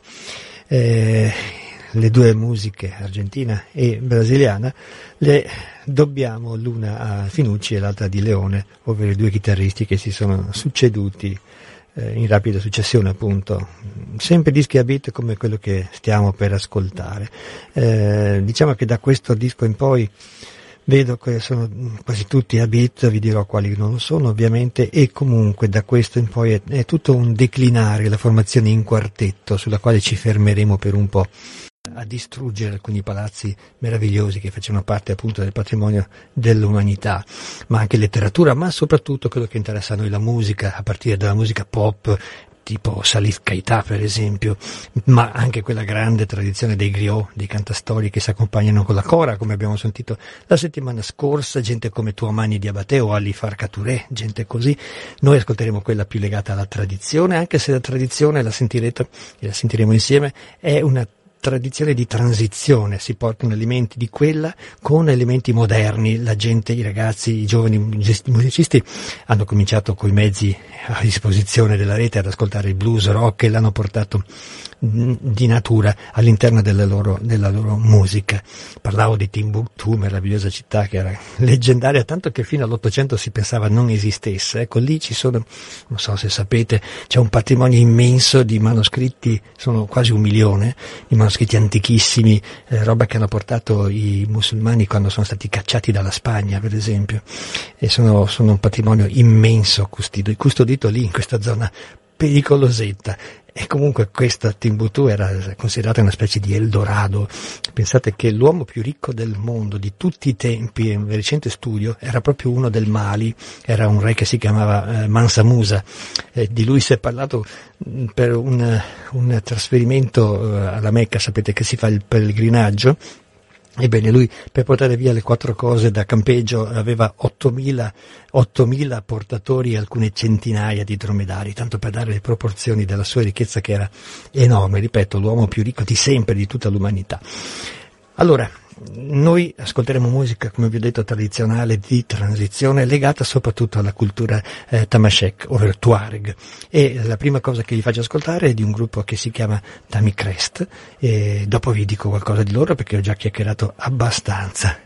Le due musiche, argentina e brasiliana, le dobbiamo l'una a Finucci e l'altra a Di Leone, ovvero i due chitarristi che si sono succeduti in rapida successione, appunto, sempre dischi a beat come quello che stiamo per ascoltare. Diciamo che da questo disco in poi vedo che sono quasi tutti a beat, vi dirò quali non lo sono ovviamente, e comunque da questo in poi è tutto un declinare, la formazione in quartetto, sulla quale ci fermeremo per un po' a distruggere alcuni palazzi meravigliosi che facevano parte appunto del patrimonio dell'umanità, ma anche letteratura, ma soprattutto quello che interessa a noi, la musica, a partire dalla musica pop, tipo Salif Keita per esempio, ma anche quella grande tradizione dei griot, dei cantastorie che si accompagnano con la cora, come abbiamo sentito la settimana scorsa, gente come Tuamani Diabaté o Ali Farka Touré, gente così. Noi ascolteremo quella più legata alla tradizione, anche se la tradizione, la sentirete e la sentiremo insieme, è una tradizione di transizione, si portano elementi di quella con elementi moderni. La gente, i ragazzi, i giovani musicisti hanno cominciato coi mezzi a disposizione della rete ad ascoltare il blues rock e l'hanno portato di natura all'interno della loro musica. Parlavo di Timbuktu, meravigliosa città che era leggendaria, tanto che fino all'800 si pensava non esistesse. Ecco, lì ci sono, non so se sapete, c'è un patrimonio immenso di manoscritti, sono quasi 1 milione di manoscritti antichissimi, roba che hanno portato i musulmani quando sono stati cacciati dalla Spagna, per esempio, e sono un patrimonio immenso custodito lì in questa zona pericolosetta. E comunque questa Timbuktu era considerata una specie di Eldorado. Pensate che l'uomo più ricco del mondo di tutti i tempi, in un recente studio, era proprio uno del Mali, era un re che si chiamava Mansa Musa. Di lui si è parlato per un trasferimento alla Mecca, sapete che si fa il pellegrinaggio. Ebbene, lui per portare via le 4 cose da campeggio aveva 8.000 portatori e alcune centinaia di dromedari, tanto per dare le proporzioni della sua ricchezza, che era enorme, ripeto, l'uomo più ricco di sempre di tutta l'umanità. Allora, noi ascolteremo musica, come vi ho detto, tradizionale di transizione, legata soprattutto alla cultura Tamashek, ovvero Tuareg. E la prima cosa che vi faccio ascoltare è di un gruppo che si chiama Tami Crest, e dopo vi dico qualcosa di loro perché ho già chiacchierato abbastanza.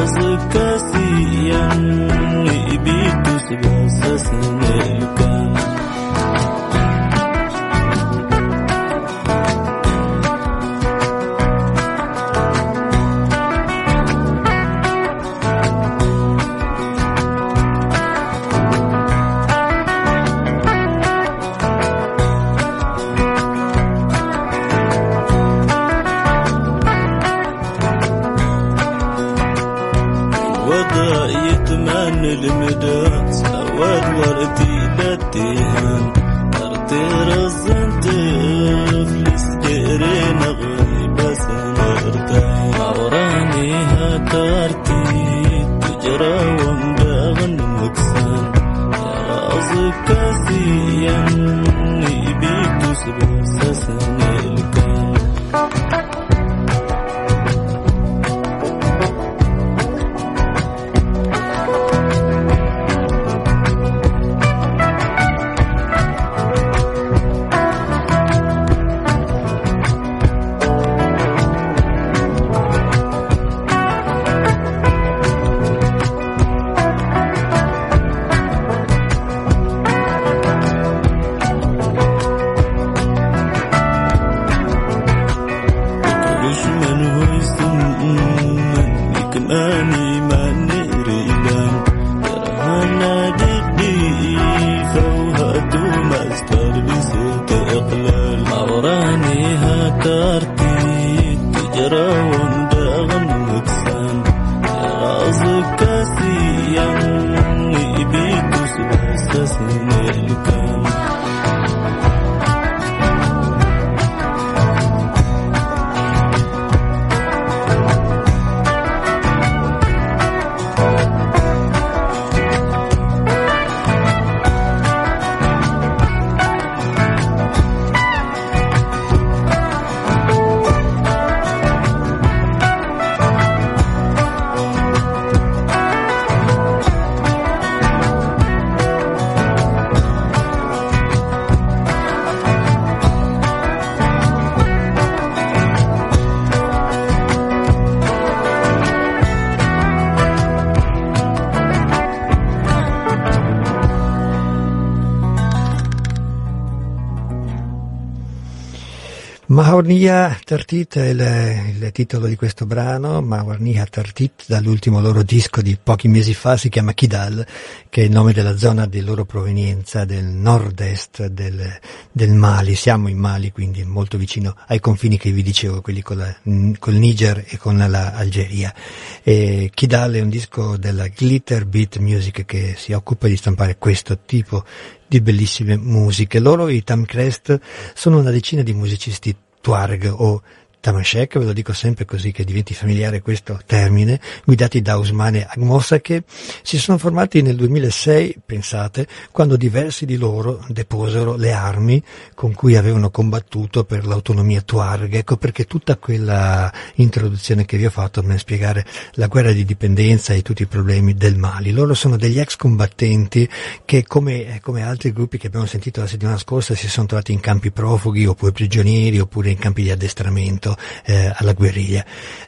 Mawarnia Tartit è il titolo di questo brano. Mawarnia Tartit, dall'ultimo loro disco di pochi mesi fa, si chiama Kidal, che è il nome della zona di loro provenienza, del nord-est del Mali. Siamo in Mali, quindi molto vicino ai confini che vi dicevo, quelli col Niger e con l'Algeria. Kidal è un disco della Glitter Beat Music che si occupa di stampare questo tipo di bellissime musiche. Loro, i Tamkrest, sono una decina di musicisti Tuareg o Tamashek, ve lo dico sempre così che diventi familiare questo termine, guidati da Ousmane Agmossa, che si sono formati nel 2006, pensate, quando diversi di loro deposero le armi con cui avevano combattuto per l'autonomia Tuareg. Ecco perché tutta quella introduzione che vi ho fatto per spiegare la guerra di dipendenza e tutti i problemi del Mali. Loro sono degli ex combattenti che, come altri gruppi che abbiamo sentito la settimana scorsa, si sono trovati in campi profughi oppure prigionieri oppure in campi di addestramento alla guerriglia.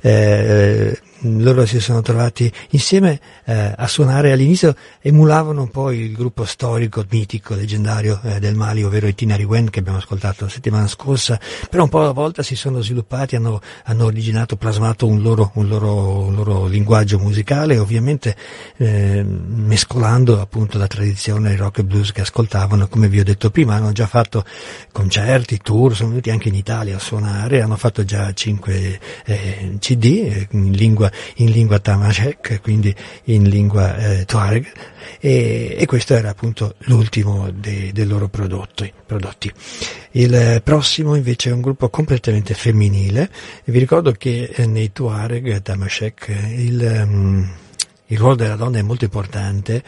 Loro si sono trovati insieme a suonare. All'inizio emulavano un po' il gruppo storico, mitico, leggendario del Mali, ovvero i Tinariwen, che abbiamo ascoltato la settimana scorsa, però un po' alla volta si sono sviluppati, hanno originato, plasmato un loro linguaggio musicale, ovviamente mescolando appunto la tradizione rock e blues che ascoltavano. Come vi ho detto prima, hanno già fatto concerti, tour, sono venuti anche in Italia a suonare, hanno fatto già 5 CD in lingua Tamashek, quindi in lingua Tuareg, e questo era appunto l'ultimo dei loro prodotti. Il prossimo invece è un gruppo completamente femminile, e vi ricordo che nei Tuareg Tamashek il ruolo della donna è molto importante,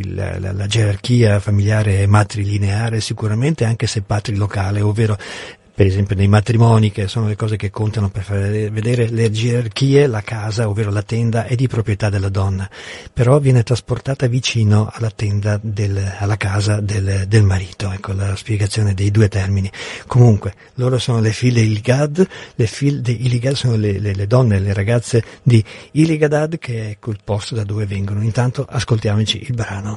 la gerarchia familiare è matrilineare sicuramente, anche se patrilocale, ovvero per esempio nei matrimoni, che sono le cose che contano per far vedere le gerarchie. La casa, ovvero la tenda, è di proprietà della donna, però viene trasportata vicino alla tenda alla casa del marito. Ecco la spiegazione dei due termini. Comunque, loro sono le figlie Ilgad. Le figlie Ilgad sono le donne, le ragazze di Iligadad, che è quel posto da dove vengono. Intanto ascoltiamoci il brano.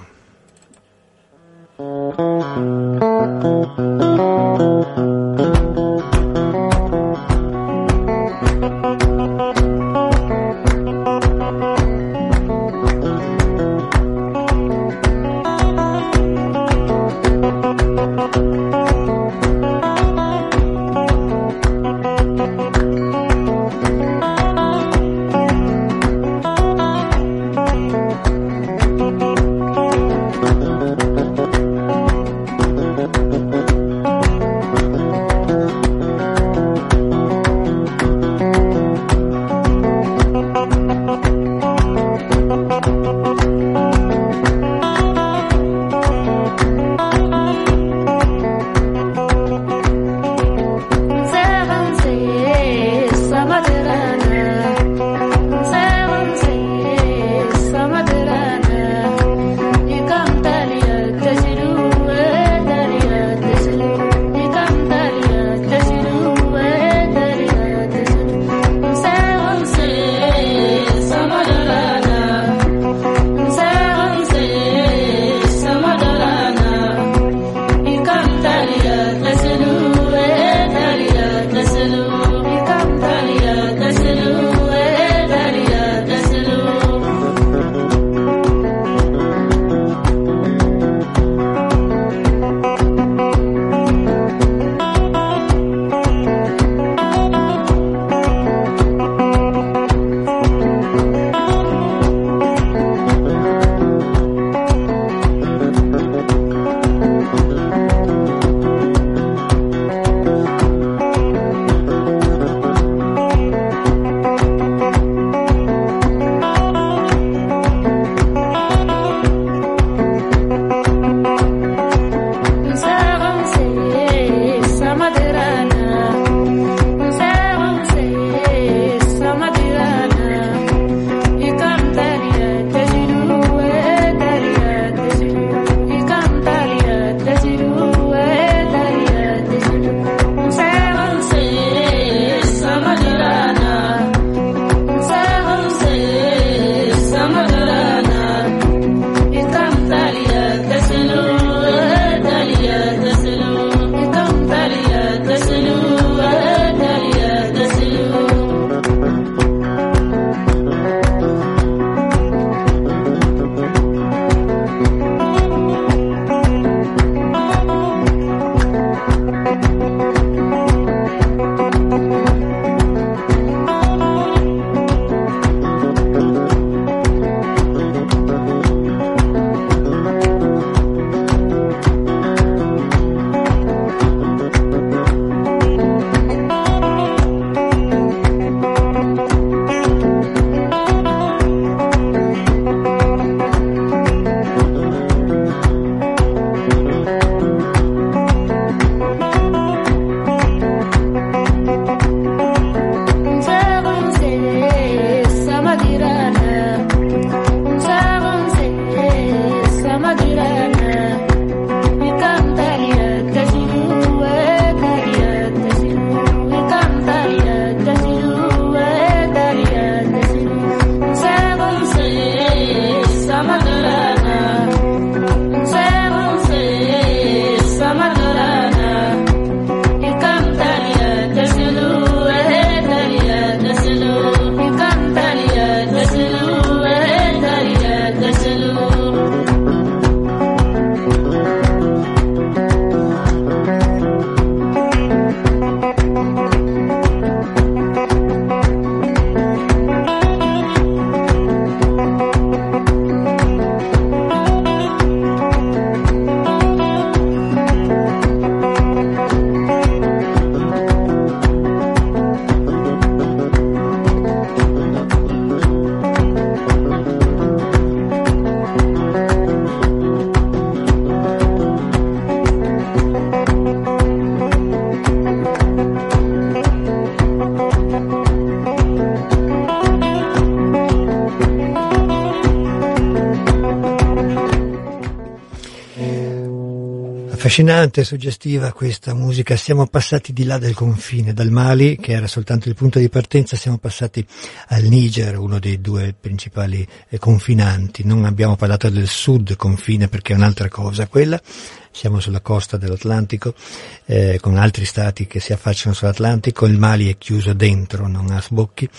Affascinante, suggestiva questa musica. Siamo passati di là del confine, dal Mali, che era soltanto il punto di partenza, siamo passati al Niger, uno dei due principali confinanti. Non abbiamo parlato del sud confine perché è un'altra cosa quella. Siamo sulla costa dell'Atlantico, con altri stati che si affacciano sull'Atlantico. Il Mali è chiuso dentro, non ha sbocchi.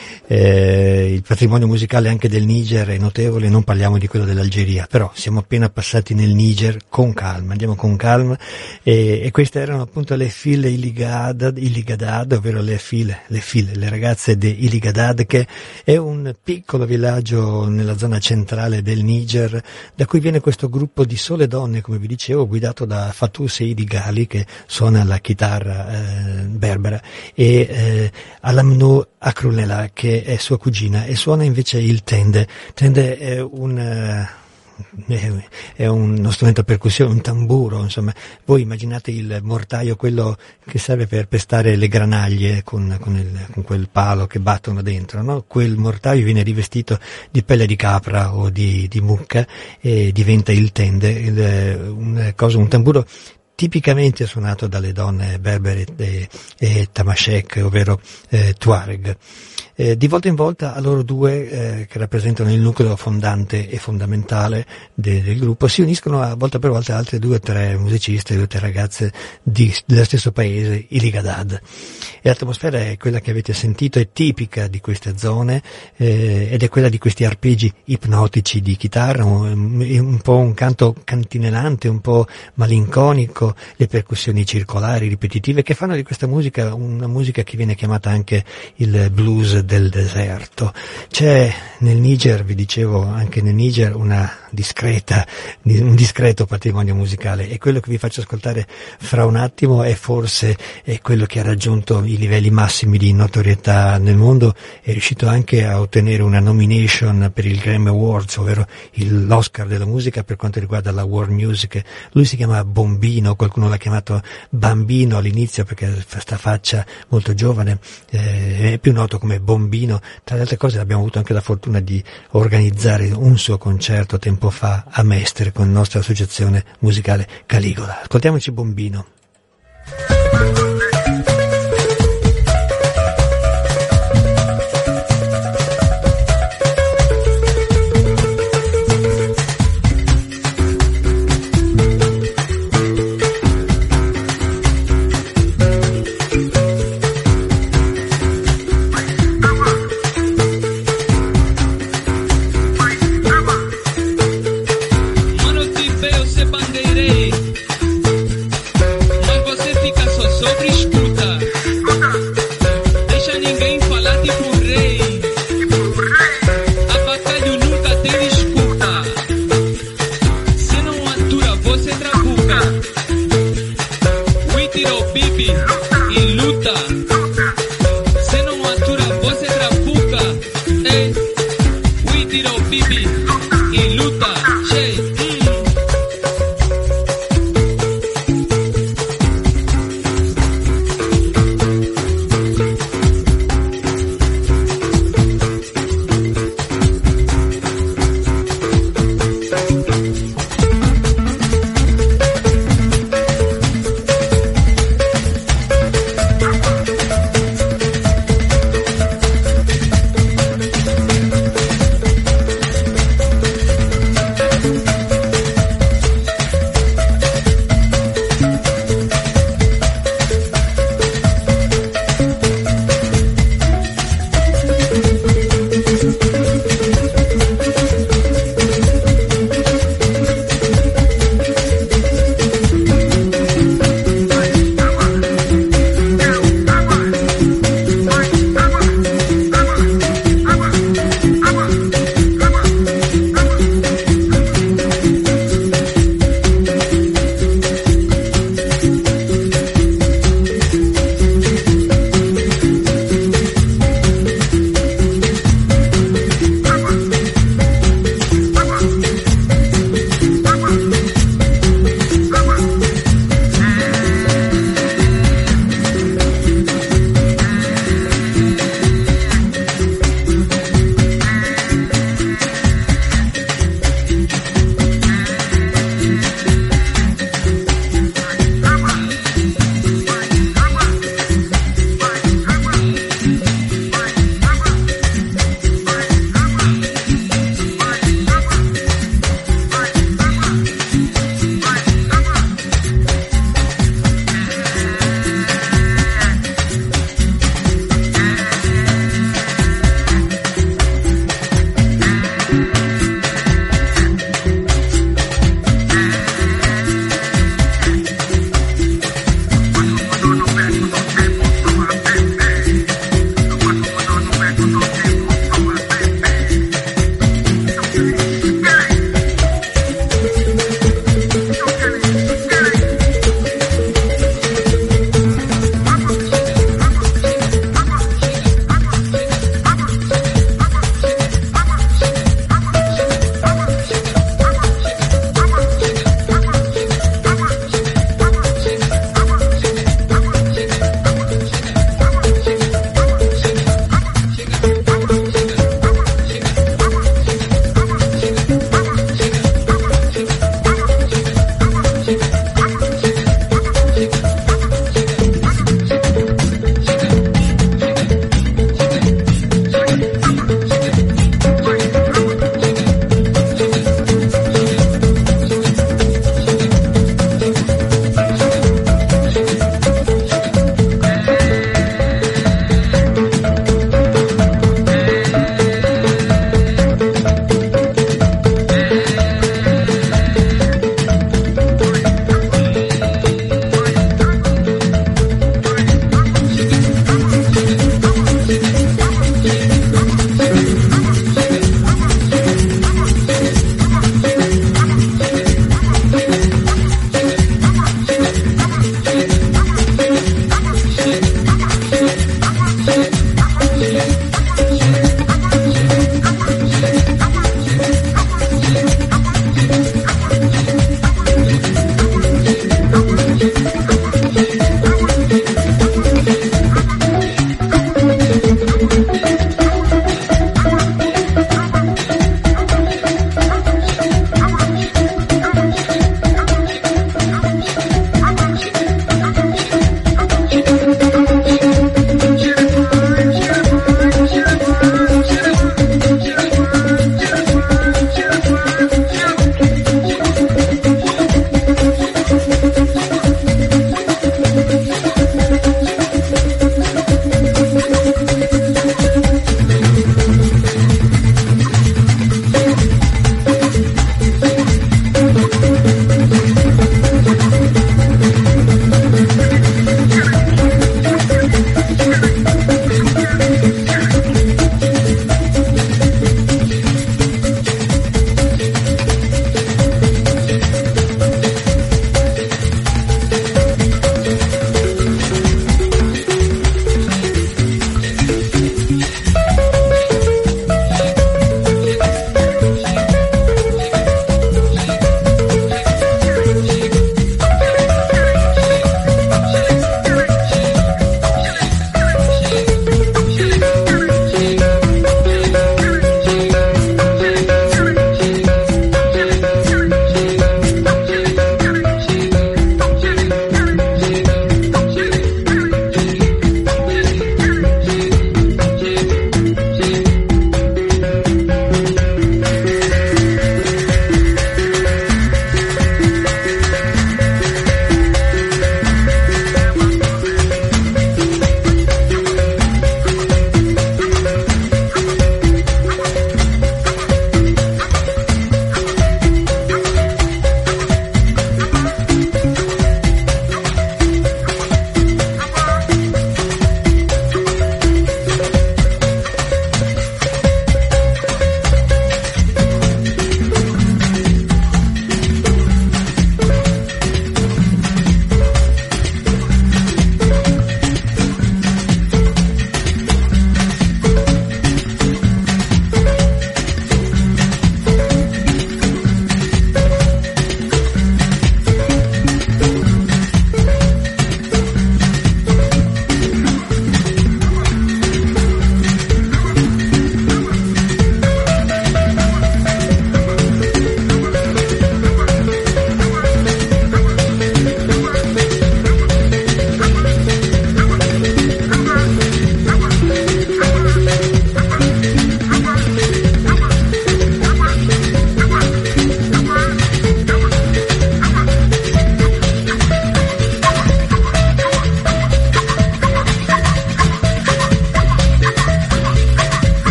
Il patrimonio musicale anche del Niger è notevole, non parliamo di quello dell'Algeria, però siamo appena passati nel Niger con calma, andiamo con calma, e queste erano appunto le file Iligadad, ovvero le ragazze di Iligadad, che è un piccolo villaggio nella zona centrale del Niger, da cui viene questo gruppo di sole donne, come vi dicevo, guidato da Fatou Seidi Ghali, che suona la chitarra berbera, e Alamnou Akrullela, che è sua cugina, e suona invece il tende. Tende è uno strumento a percussione, un tamburo, insomma. Voi immaginate il mortaio, quello che serve per pestare le granaglie con quel palo che battono dentro, no? Quel mortaio viene rivestito di pelle di capra o di mucca e diventa il tende, un tamburo tipicamente suonato dalle donne berbere e tamashek, ovvero Tuareg. Di volta in volta a loro due, che rappresentano il nucleo fondante e fondamentale del gruppo, si uniscono a volta per volta altre 2 o 3 musiciste, 2 o 3 ragazze dello stesso paese, Iligadad. E l'atmosfera è quella che avete sentito, è tipica di queste zone, ed è quella di questi arpeggi ipnotici di chitarra, un po' un canto cantinellante, un po' malinconico, le percussioni circolari, ripetitive, che fanno di questa musica una musica che viene chiamata anche il blues del deserto. C'è nel Niger, vi dicevo, anche nel Niger un discreto patrimonio musicale, e quello che vi faccio ascoltare fra un attimo è forse quello che ha raggiunto i livelli massimi di notorietà nel mondo. È riuscito anche a ottenere una nomination per il Grammy Awards, ovvero l'Oscar della musica per quanto riguarda la world music. Lui si chiama Bombino, qualcuno l'ha chiamato Bambino all'inizio perché sta faccia molto giovane, è più noto come Bombino. Tra le altre cose abbiamo avuto anche la fortuna di organizzare un suo concerto tempo fa a Mestre con la nostra associazione musicale Caligola. Ascoltiamoci Bombino. Mano te veo se bandeirei, mas você fica só sobre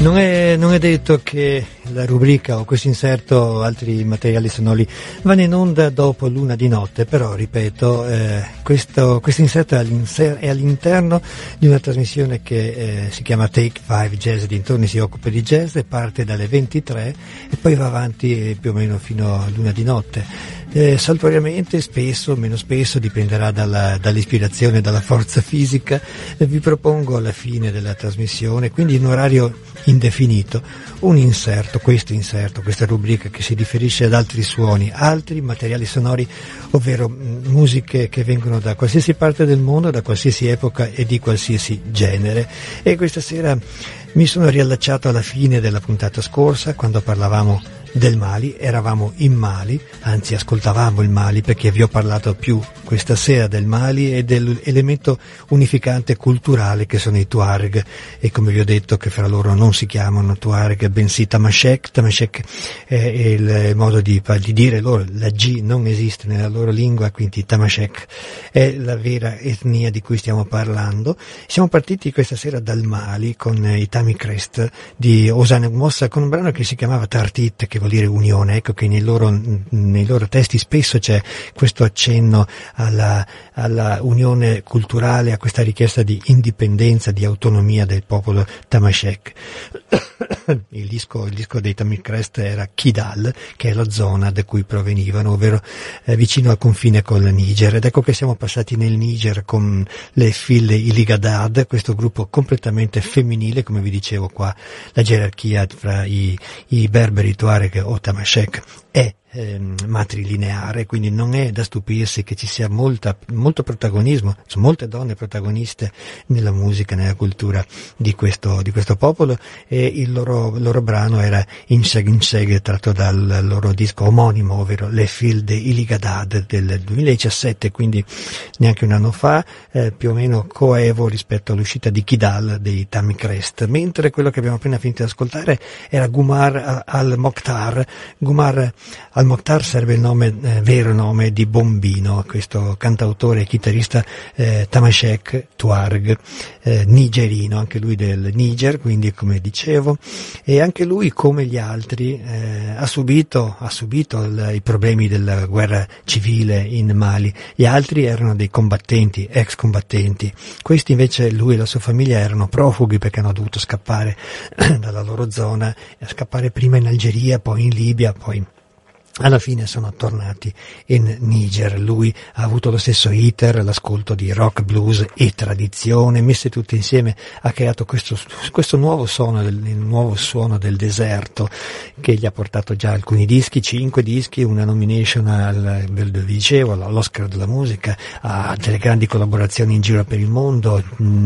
Non è detto che la rubrica o questo inserto, altri materiali sonori, vanno in onda dopo l'una di notte, però ripeto, questo inserto è all'interno di una trasmissione che si chiama Take 5 Jazz, dintorni si occupa di jazz, e parte dalle 23 e poi va avanti più o meno fino all'una di notte. Saltuariamente, spesso, meno spesso, dipenderà dall'ispirazione, dalla forza fisica, vi propongo alla fine della trasmissione, quindi in orario indefinito, un inserto, questa rubrica che si riferisce ad altri suoni, altri materiali sonori, ovvero musiche che vengono da qualsiasi parte del mondo, da qualsiasi epoca e di qualsiasi genere. E questa sera mi sono riallacciato alla fine della puntata scorsa, quando parlavamo del Mali, eravamo in Mali, anzi ascoltavamo il Mali, perché vi ho parlato più questa sera del Mali e dell'elemento unificante culturale che sono i Tuareg, e come vi ho detto che fra loro non si chiamano Tuareg bensì Tamashek. Tamashek è il modo di dire loro, la G non esiste nella loro lingua, quindi Tamashek è la vera etnia di cui stiamo parlando. Siamo partiti questa sera dal Mali con i Tami Crest di Osane Mossa, con un brano che si chiamava Tartit, che vuol dire unione. Ecco che nei loro testi spesso c'è questo accenno alla unione culturale, a questa richiesta di indipendenza, di autonomia del popolo Tamashek. Il disco dei Tami Crest era Kidal, che è la zona da cui provenivano, ovvero vicino al confine con il Niger, ed ecco che siamo passati nel Niger con le Fille Iligadad, questo gruppo completamente femminile, come vi dicevo qua, la gerarchia fra i berberi Tuareg o Tamashek è matrilineare, quindi non è da stupirsi che ci sia molto protagonismo, sono molte donne protagoniste nella musica, nella cultura di questo popolo, e il loro brano era Insheg, tratto dal loro disco omonimo, ovvero Le Fil de Iligadad del 2017, quindi neanche un anno fa, più o meno coevo rispetto all'uscita di Kidal dei Tami Crest, mentre quello che abbiamo appena finito di ascoltare era Gumar al-Mokhtar. Gumar al-Mokhtar serve il vero nome di Bombino, questo cantautore e chitarrista Tamashek Tuareg, nigerino, anche lui del Niger, quindi come dicevo, e anche lui come gli altri ha subito i problemi della guerra civile in Mali. Gli altri erano dei combattenti, ex combattenti, questi invece, lui e la sua famiglia, erano profughi perché hanno dovuto scappare dalla loro zona, scappare prima in Algeria, poi in Libia, poi alla fine sono tornati in Niger. Lui ha avuto lo stesso iter, l'ascolto di rock, blues e tradizione, messe tutte insieme ha creato questo nuovo suono, il nuovo suono del deserto, che gli ha portato già alcuni dischi, 5 dischi, una nomination all'Oscar della musica, a delle grandi collaborazioni in giro per il mondo,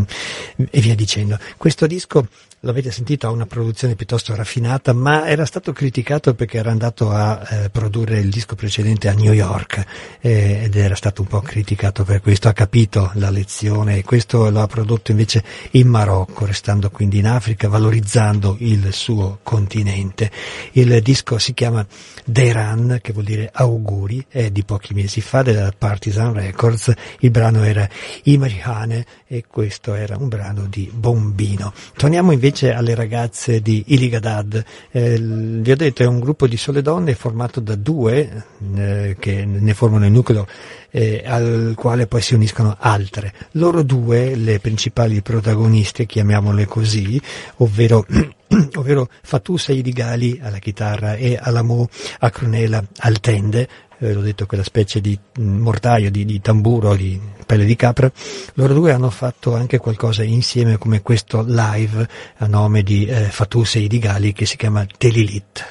e via dicendo. Questo disco, l'avete sentito, ha una produzione piuttosto raffinata, ma era stato criticato perché era andato a produrre il disco precedente a New York, ed era stato un po' criticato per questo. Ha capito la lezione e questo lo ha prodotto invece in Marocco, restando quindi in Africa, valorizzando il suo continente. Il disco si chiama Deiran, che vuol dire auguri, è di pochi mesi fa, della Partisan Records. Il brano era Imarihane e questo era un brano di Bombino. Torniamo invece alle ragazze di Iligadad. Vi ho detto, è un gruppo di sole donne formato da due che ne formano il nucleo, al quale poi si uniscono altre. Loro due, le principali protagoniste, chiamiamole così, ovvero Fatou Saidi Ghali alla chitarra e Alamou Akrunela al tende, l'ho detto, quella specie di mortaio, di tamburo, di pelle di capra. Loro due hanno fatto anche qualcosa insieme, come questo live a nome di Fatou Saidi Ghali, che si chiama Telilit.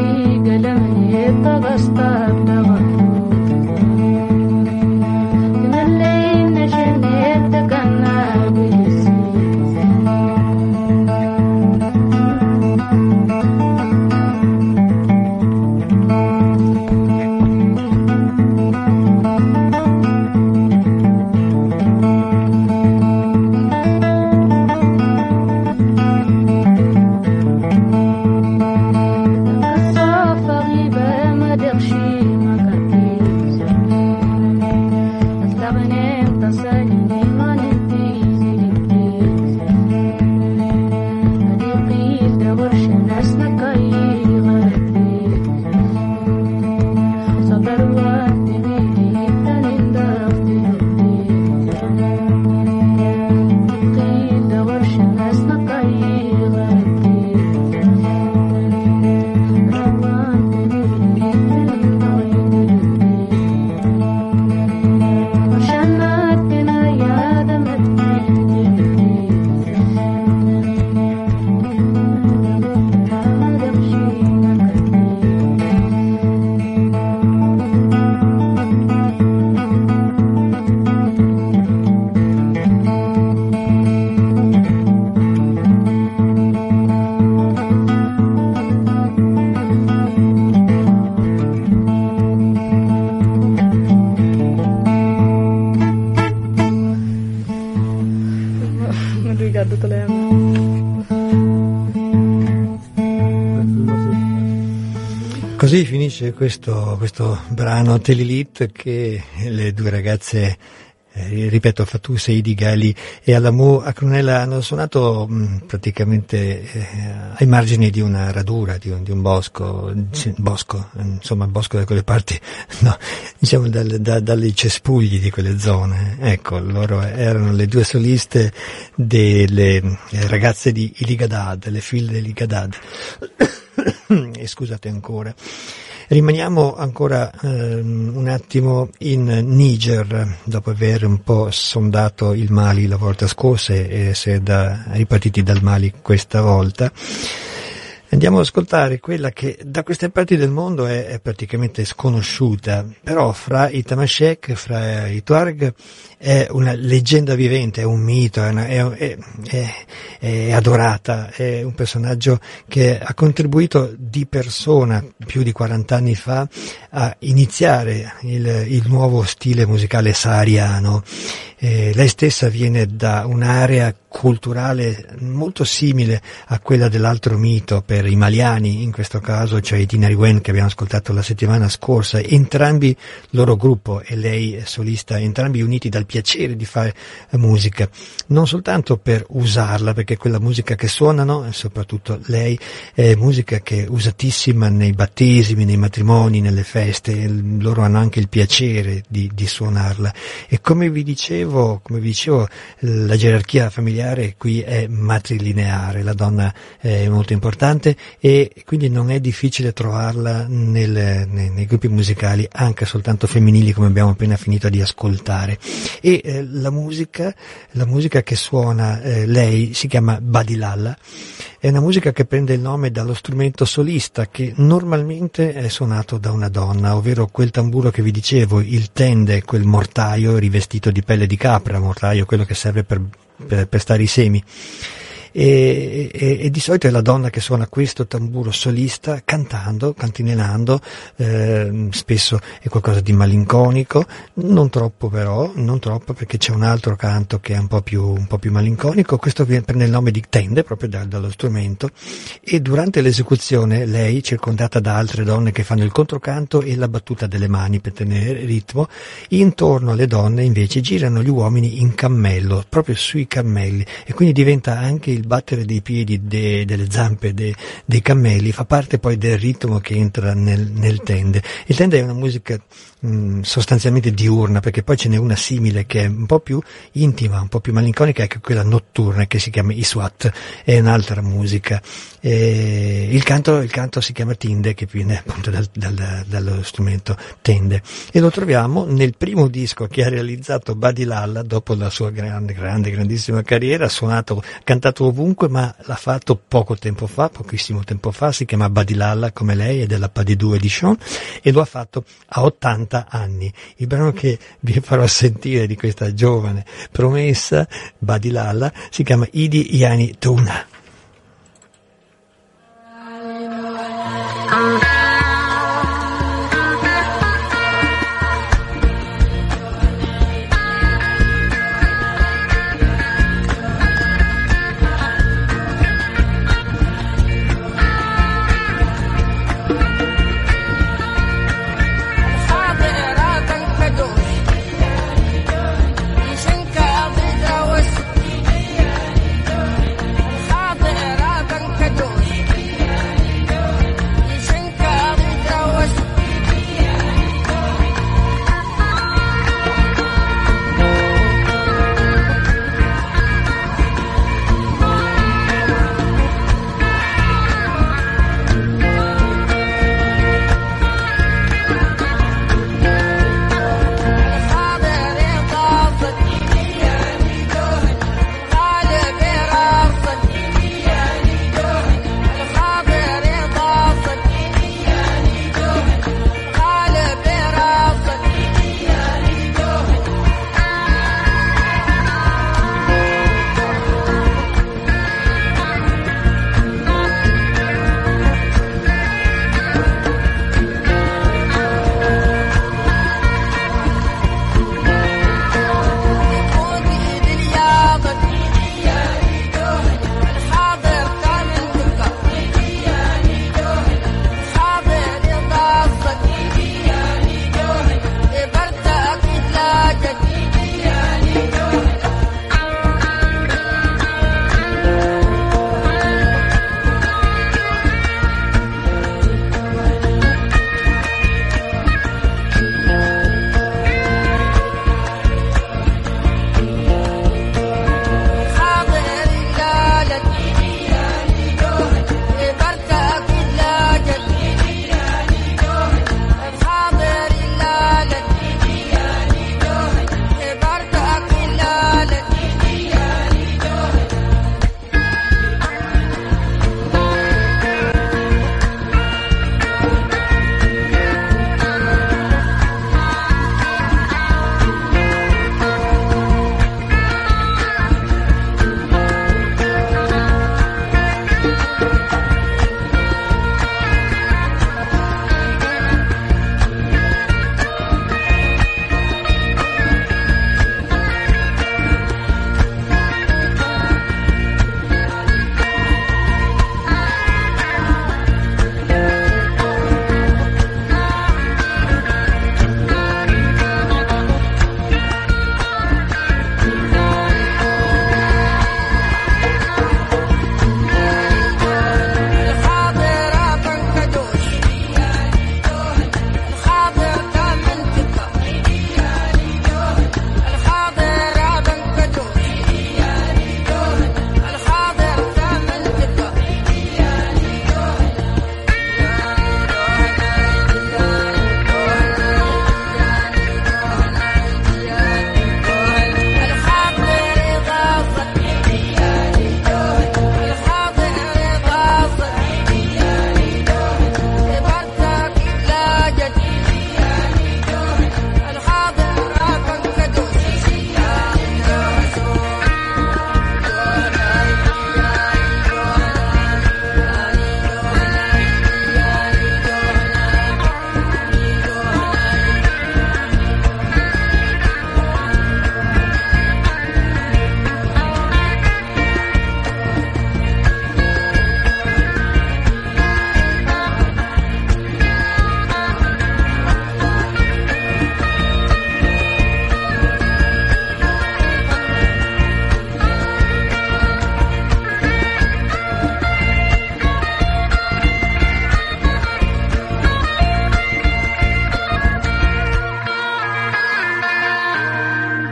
Così finisce questo brano Telilit che le due ragazze, ripeto, Fatou Seidi Ghali e Alamou Akrounela hanno suonato praticamente ai margini di una radura, di un bosco, insomma il bosco da quelle parti, no, diciamo dalle cespugli di quelle zone. Ecco, loro erano le due soliste delle ragazze di Iligadad, le figlie di Iligadad. E scusate ancora. Rimaniamo ancora un attimo in Niger, dopo aver un po' sondato il Mali la volta scorsa e si è ripartiti dal Mali questa volta. Andiamo ad ascoltare quella che da queste parti del mondo è praticamente sconosciuta, però fra i Tamashek, fra i Tuareg, è una leggenda vivente, è un mito, è adorata, è un personaggio che ha contribuito di persona più di 40 anni fa a iniziare il nuovo stile musicale sahariano. Lei stessa viene da un'area culturale molto simile a quella dell'altro mito per i maliani, in questo caso, cioè i Tinariwen che abbiamo ascoltato la settimana scorsa, entrambi loro gruppo e lei solista, entrambi uniti dal piacere di fare musica, non soltanto per usarla, perché quella musica che suonano, e soprattutto lei, è musica che è usatissima nei battesimi, nei matrimoni, nelle feste, loro hanno anche il piacere di suonarla. E come vi dicevo, la gerarchia familiare qui è matrilineare, la donna è molto importante e quindi non è difficile trovarla nei gruppi musicali, anche soltanto femminili, come abbiamo appena finito di ascoltare. E la musica che suona lei si chiama Badilalla, è una musica che prende il nome dallo strumento solista che normalmente è suonato da una donna, ovvero quel tamburo che vi dicevo, il tende, quel mortaio rivestito di pelle di capra, mortaio quello che serve per stare i semi. E di solito è la donna che suona questo tamburo solista cantando, cantinellando, spesso è qualcosa di malinconico, non troppo perché c'è un altro canto che è un po' più malinconico. Questo prende il nome di tende proprio dallo strumento, e durante l'esecuzione lei, circondata da altre donne che fanno il controcanto e la battuta delle mani per tenere ritmo, intorno alle donne invece girano gli uomini in cammello, proprio sui cammelli, e quindi diventa anche il battere dei piedi, delle zampe dei cammelli, fa parte poi del ritmo che entra nel tende. Il tende è una musica sostanzialmente diurna, perché poi ce n'è una simile che è un po' più intima, un po' più malinconica, che è quella notturna che si chiama Iswat, è un'altra musica. Il canto si chiama Tinde, che viene appunto dallo strumento tende, e lo troviamo nel primo disco che ha realizzato Badilalla dopo la sua grandissima carriera. Ha cantato ovunque, ma l'ha fatto pochissimo tempo fa, si chiama Badilalla come lei, è della Padi 2 di Sean, e lo ha fatto a 80 anni. Il brano che vi farò sentire di questa giovane promessa, Badilalla, si chiama Idi Yani Tuna.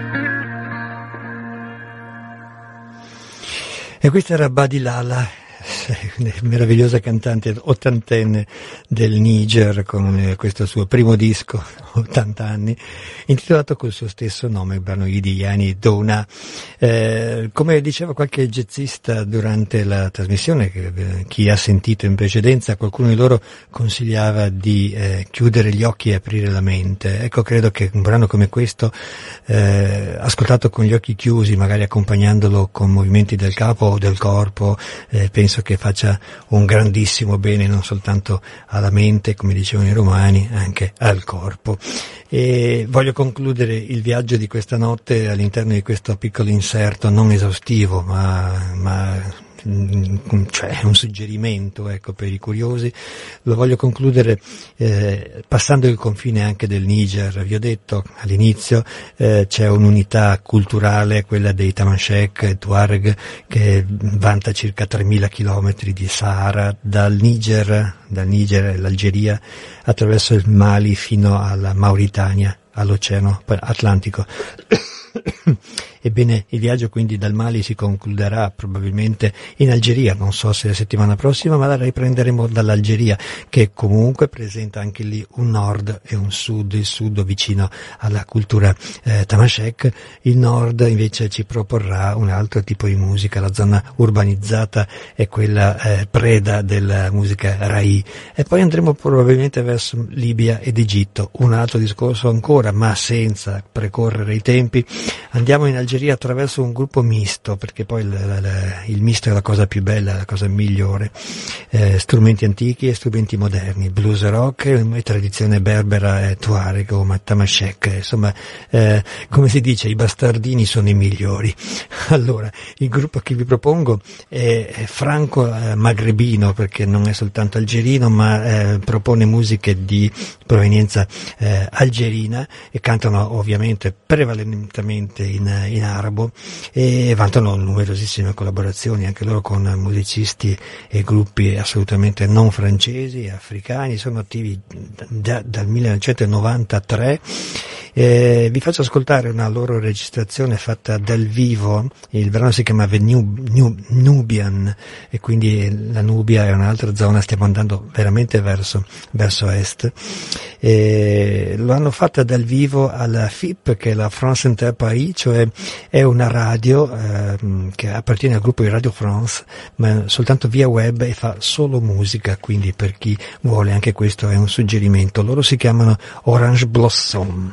E questa era Badilalla, meravigliosa cantante ottantenne del Niger, con questo suo primo disco, 80 anni, intitolato col suo stesso nome, il brano Idi Dona. Come diceva qualche jazzista durante la trasmissione, chi ha sentito in precedenza, qualcuno di loro consigliava di chiudere gli occhi e aprire la mente. Ecco, credo che un brano come questo, ascoltato con gli occhi chiusi, magari accompagnandolo con movimenti del capo o del corpo, penso che faccia un grandissimo bene non soltanto alla mente, come dicevano i romani, anche al corpo. E voglio concludere il viaggio di questa notte all'interno di questo piccolo inserto, non esaustivo, ma cioè un suggerimento, ecco, per i curiosi. Lo voglio concludere passando il confine anche del Niger. Vi ho detto all'inizio, c'è un'unità culturale, quella dei Tamashek e Tuareg, che vanta circa 3.000 chilometri di Sahara, dal Niger e l'Algeria, attraverso il Mali fino alla Mauritania, all'Oceano Atlantico. Ebbene, il viaggio quindi dal Mali si concluderà probabilmente in Algeria, non so se la settimana prossima, ma la riprenderemo dall'Algeria, che comunque presenta anche lì un nord e un sud, il sud vicino alla cultura Tamashek, il nord invece ci proporrà un altro tipo di musica, la zona urbanizzata è quella preda della musica Rai, e poi andremo probabilmente verso Libia ed Egitto, un altro discorso ancora, ma senza precorrere i tempi. Andiamo in Algeria attraverso un gruppo misto, perché poi il misto è la cosa più bella, la cosa migliore, strumenti antichi e strumenti moderni, blues e rock e tradizione berbera e Tuareg o Tamashek, insomma, come si dice, i bastardini sono i migliori. Allora, il gruppo che vi propongo è franco-magrebino, perché non è soltanto algerino, ma propone musiche di provenienza algerina, e cantano ovviamente prevalentemente in arabo, e vantano numerosissime collaborazioni anche loro con musicisti e gruppi assolutamente non francesi e africani. Sono attivi già dal 1993. Vi faccio ascoltare una loro registrazione fatta dal vivo. Il brano si chiama The Nubian, e quindi la Nubia è un'altra zona, stiamo andando veramente verso est. Lo hanno fatta dal vivo alla FIP, che è la France Inter Paris, cioè è una radio che appartiene al gruppo di Radio France, ma soltanto via web, e fa solo musica, quindi per chi vuole anche questo è un suggerimento. Loro si chiamano Orange Blossom.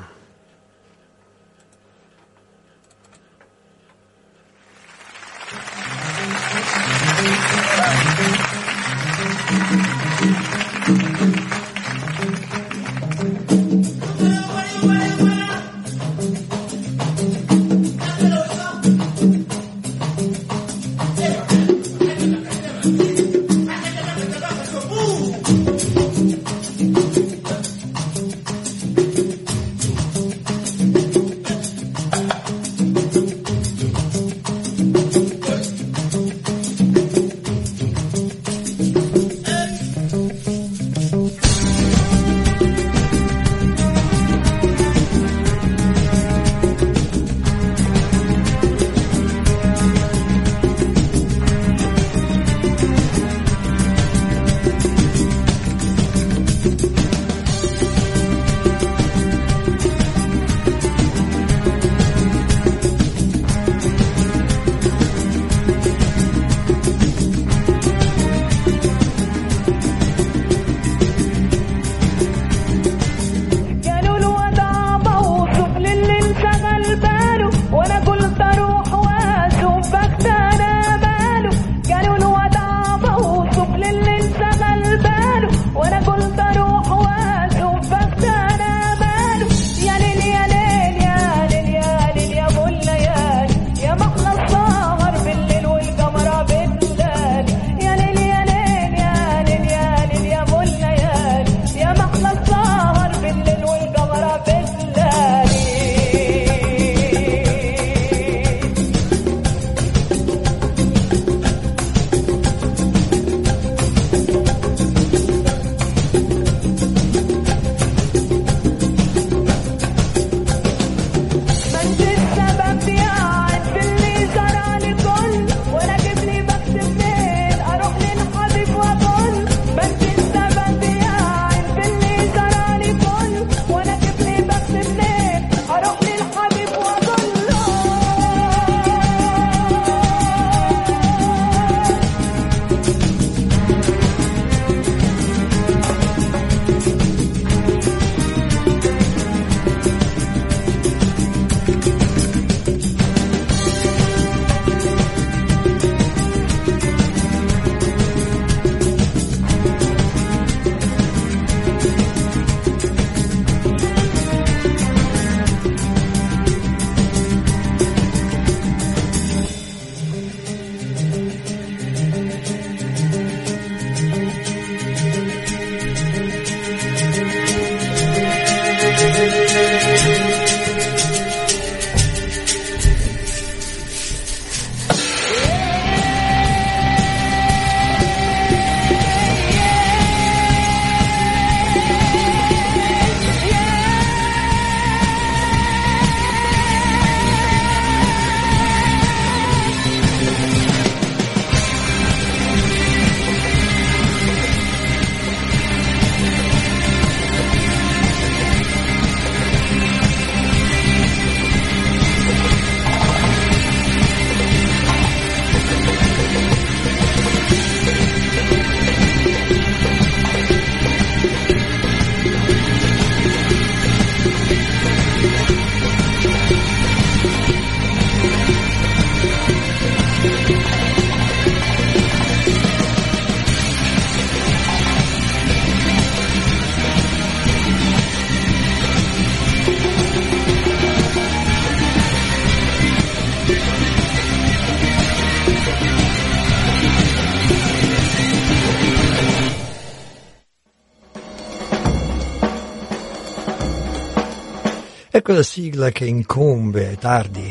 Ecco la sigla che incombe, è tardi.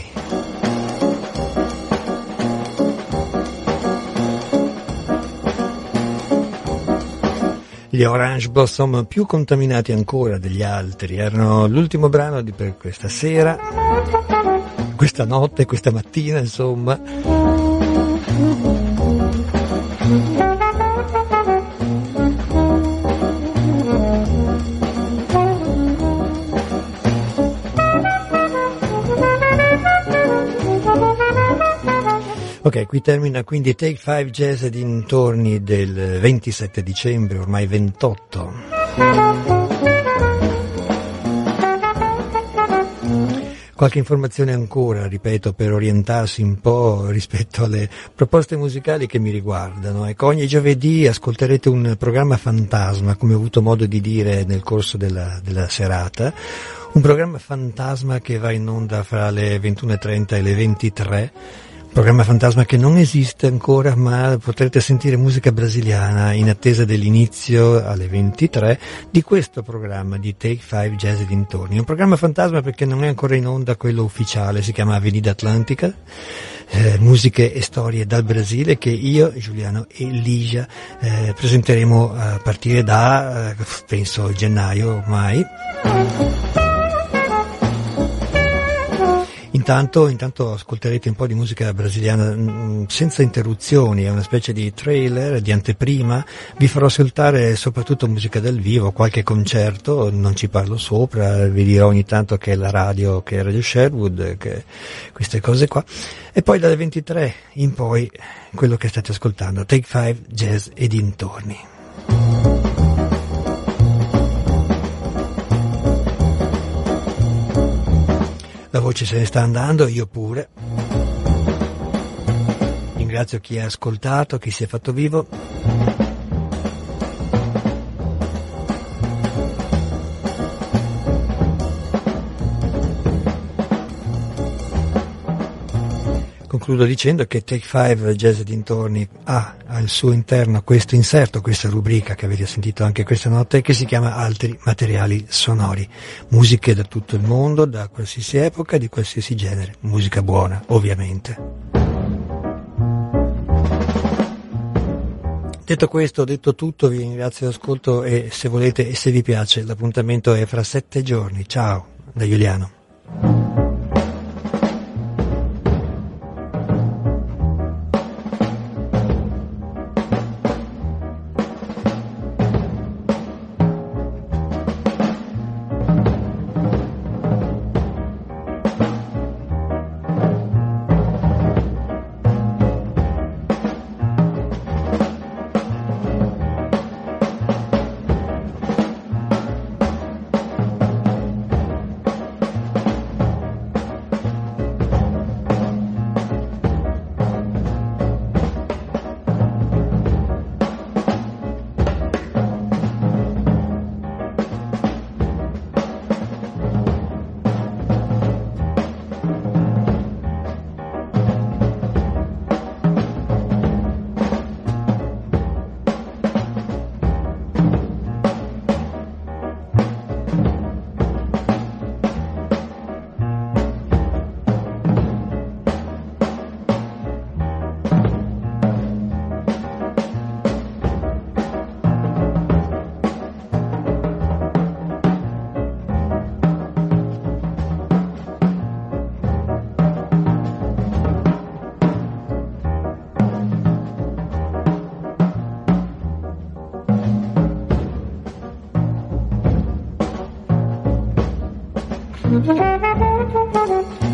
Gli Orange Blossom, più contaminati ancora degli altri, erano l'ultimo brano per questa sera, questa notte, questa mattina, insomma. Ok, qui termina quindi Take 5 Jazz e dintorni del 27 dicembre, ormai 28. Qualche informazione ancora, ripeto, per orientarsi un po' rispetto alle proposte musicali che mi riguardano. Ecco, ogni giovedì ascolterete un programma fantasma, come ho avuto modo di dire nel corso della serata. Un programma fantasma che va in onda fra le 21.30 e le 23. Programma fantasma che non esiste ancora, ma potrete sentire musica brasiliana in attesa dell'inizio alle 23 di questo programma di Take 5 Jazz e dintorni. Un programma fantasma perché non è ancora in onda quello ufficiale, si chiama Avenida Atlantica, musiche e storie dal Brasile, che io, Giuliano e Ligia presenteremo a partire da, penso, gennaio ormai. Intanto ascolterete un po' di musica brasiliana senza interruzioni, è una specie di trailer, di anteprima. Vi farò ascoltare soprattutto musica dal vivo, qualche concerto, non ci parlo sopra, vi dirò ogni tanto che è la radio, che è Radio Sherwood, che queste cose qua. E poi dalle 23 in poi quello che state ascoltando, Take 5 Jazz e dintorni. La voce se ne sta andando, io pure. Ringrazio chi ha ascoltato, chi si è fatto vivo. Concludo dicendo che Take 5 Jazz e dintorni ha al suo interno questo inserto, questa rubrica che avete sentito anche questa notte, che si chiama Altri materiali sonori. Musiche da tutto il mondo, da qualsiasi epoca, di qualsiasi genere. Musica buona, ovviamente. Detto questo, detto tutto, vi ringrazio dell'ascolto e se volete e se vi piace l'appuntamento è fra 7 giorni. Ciao, da Giuliano. Thank you.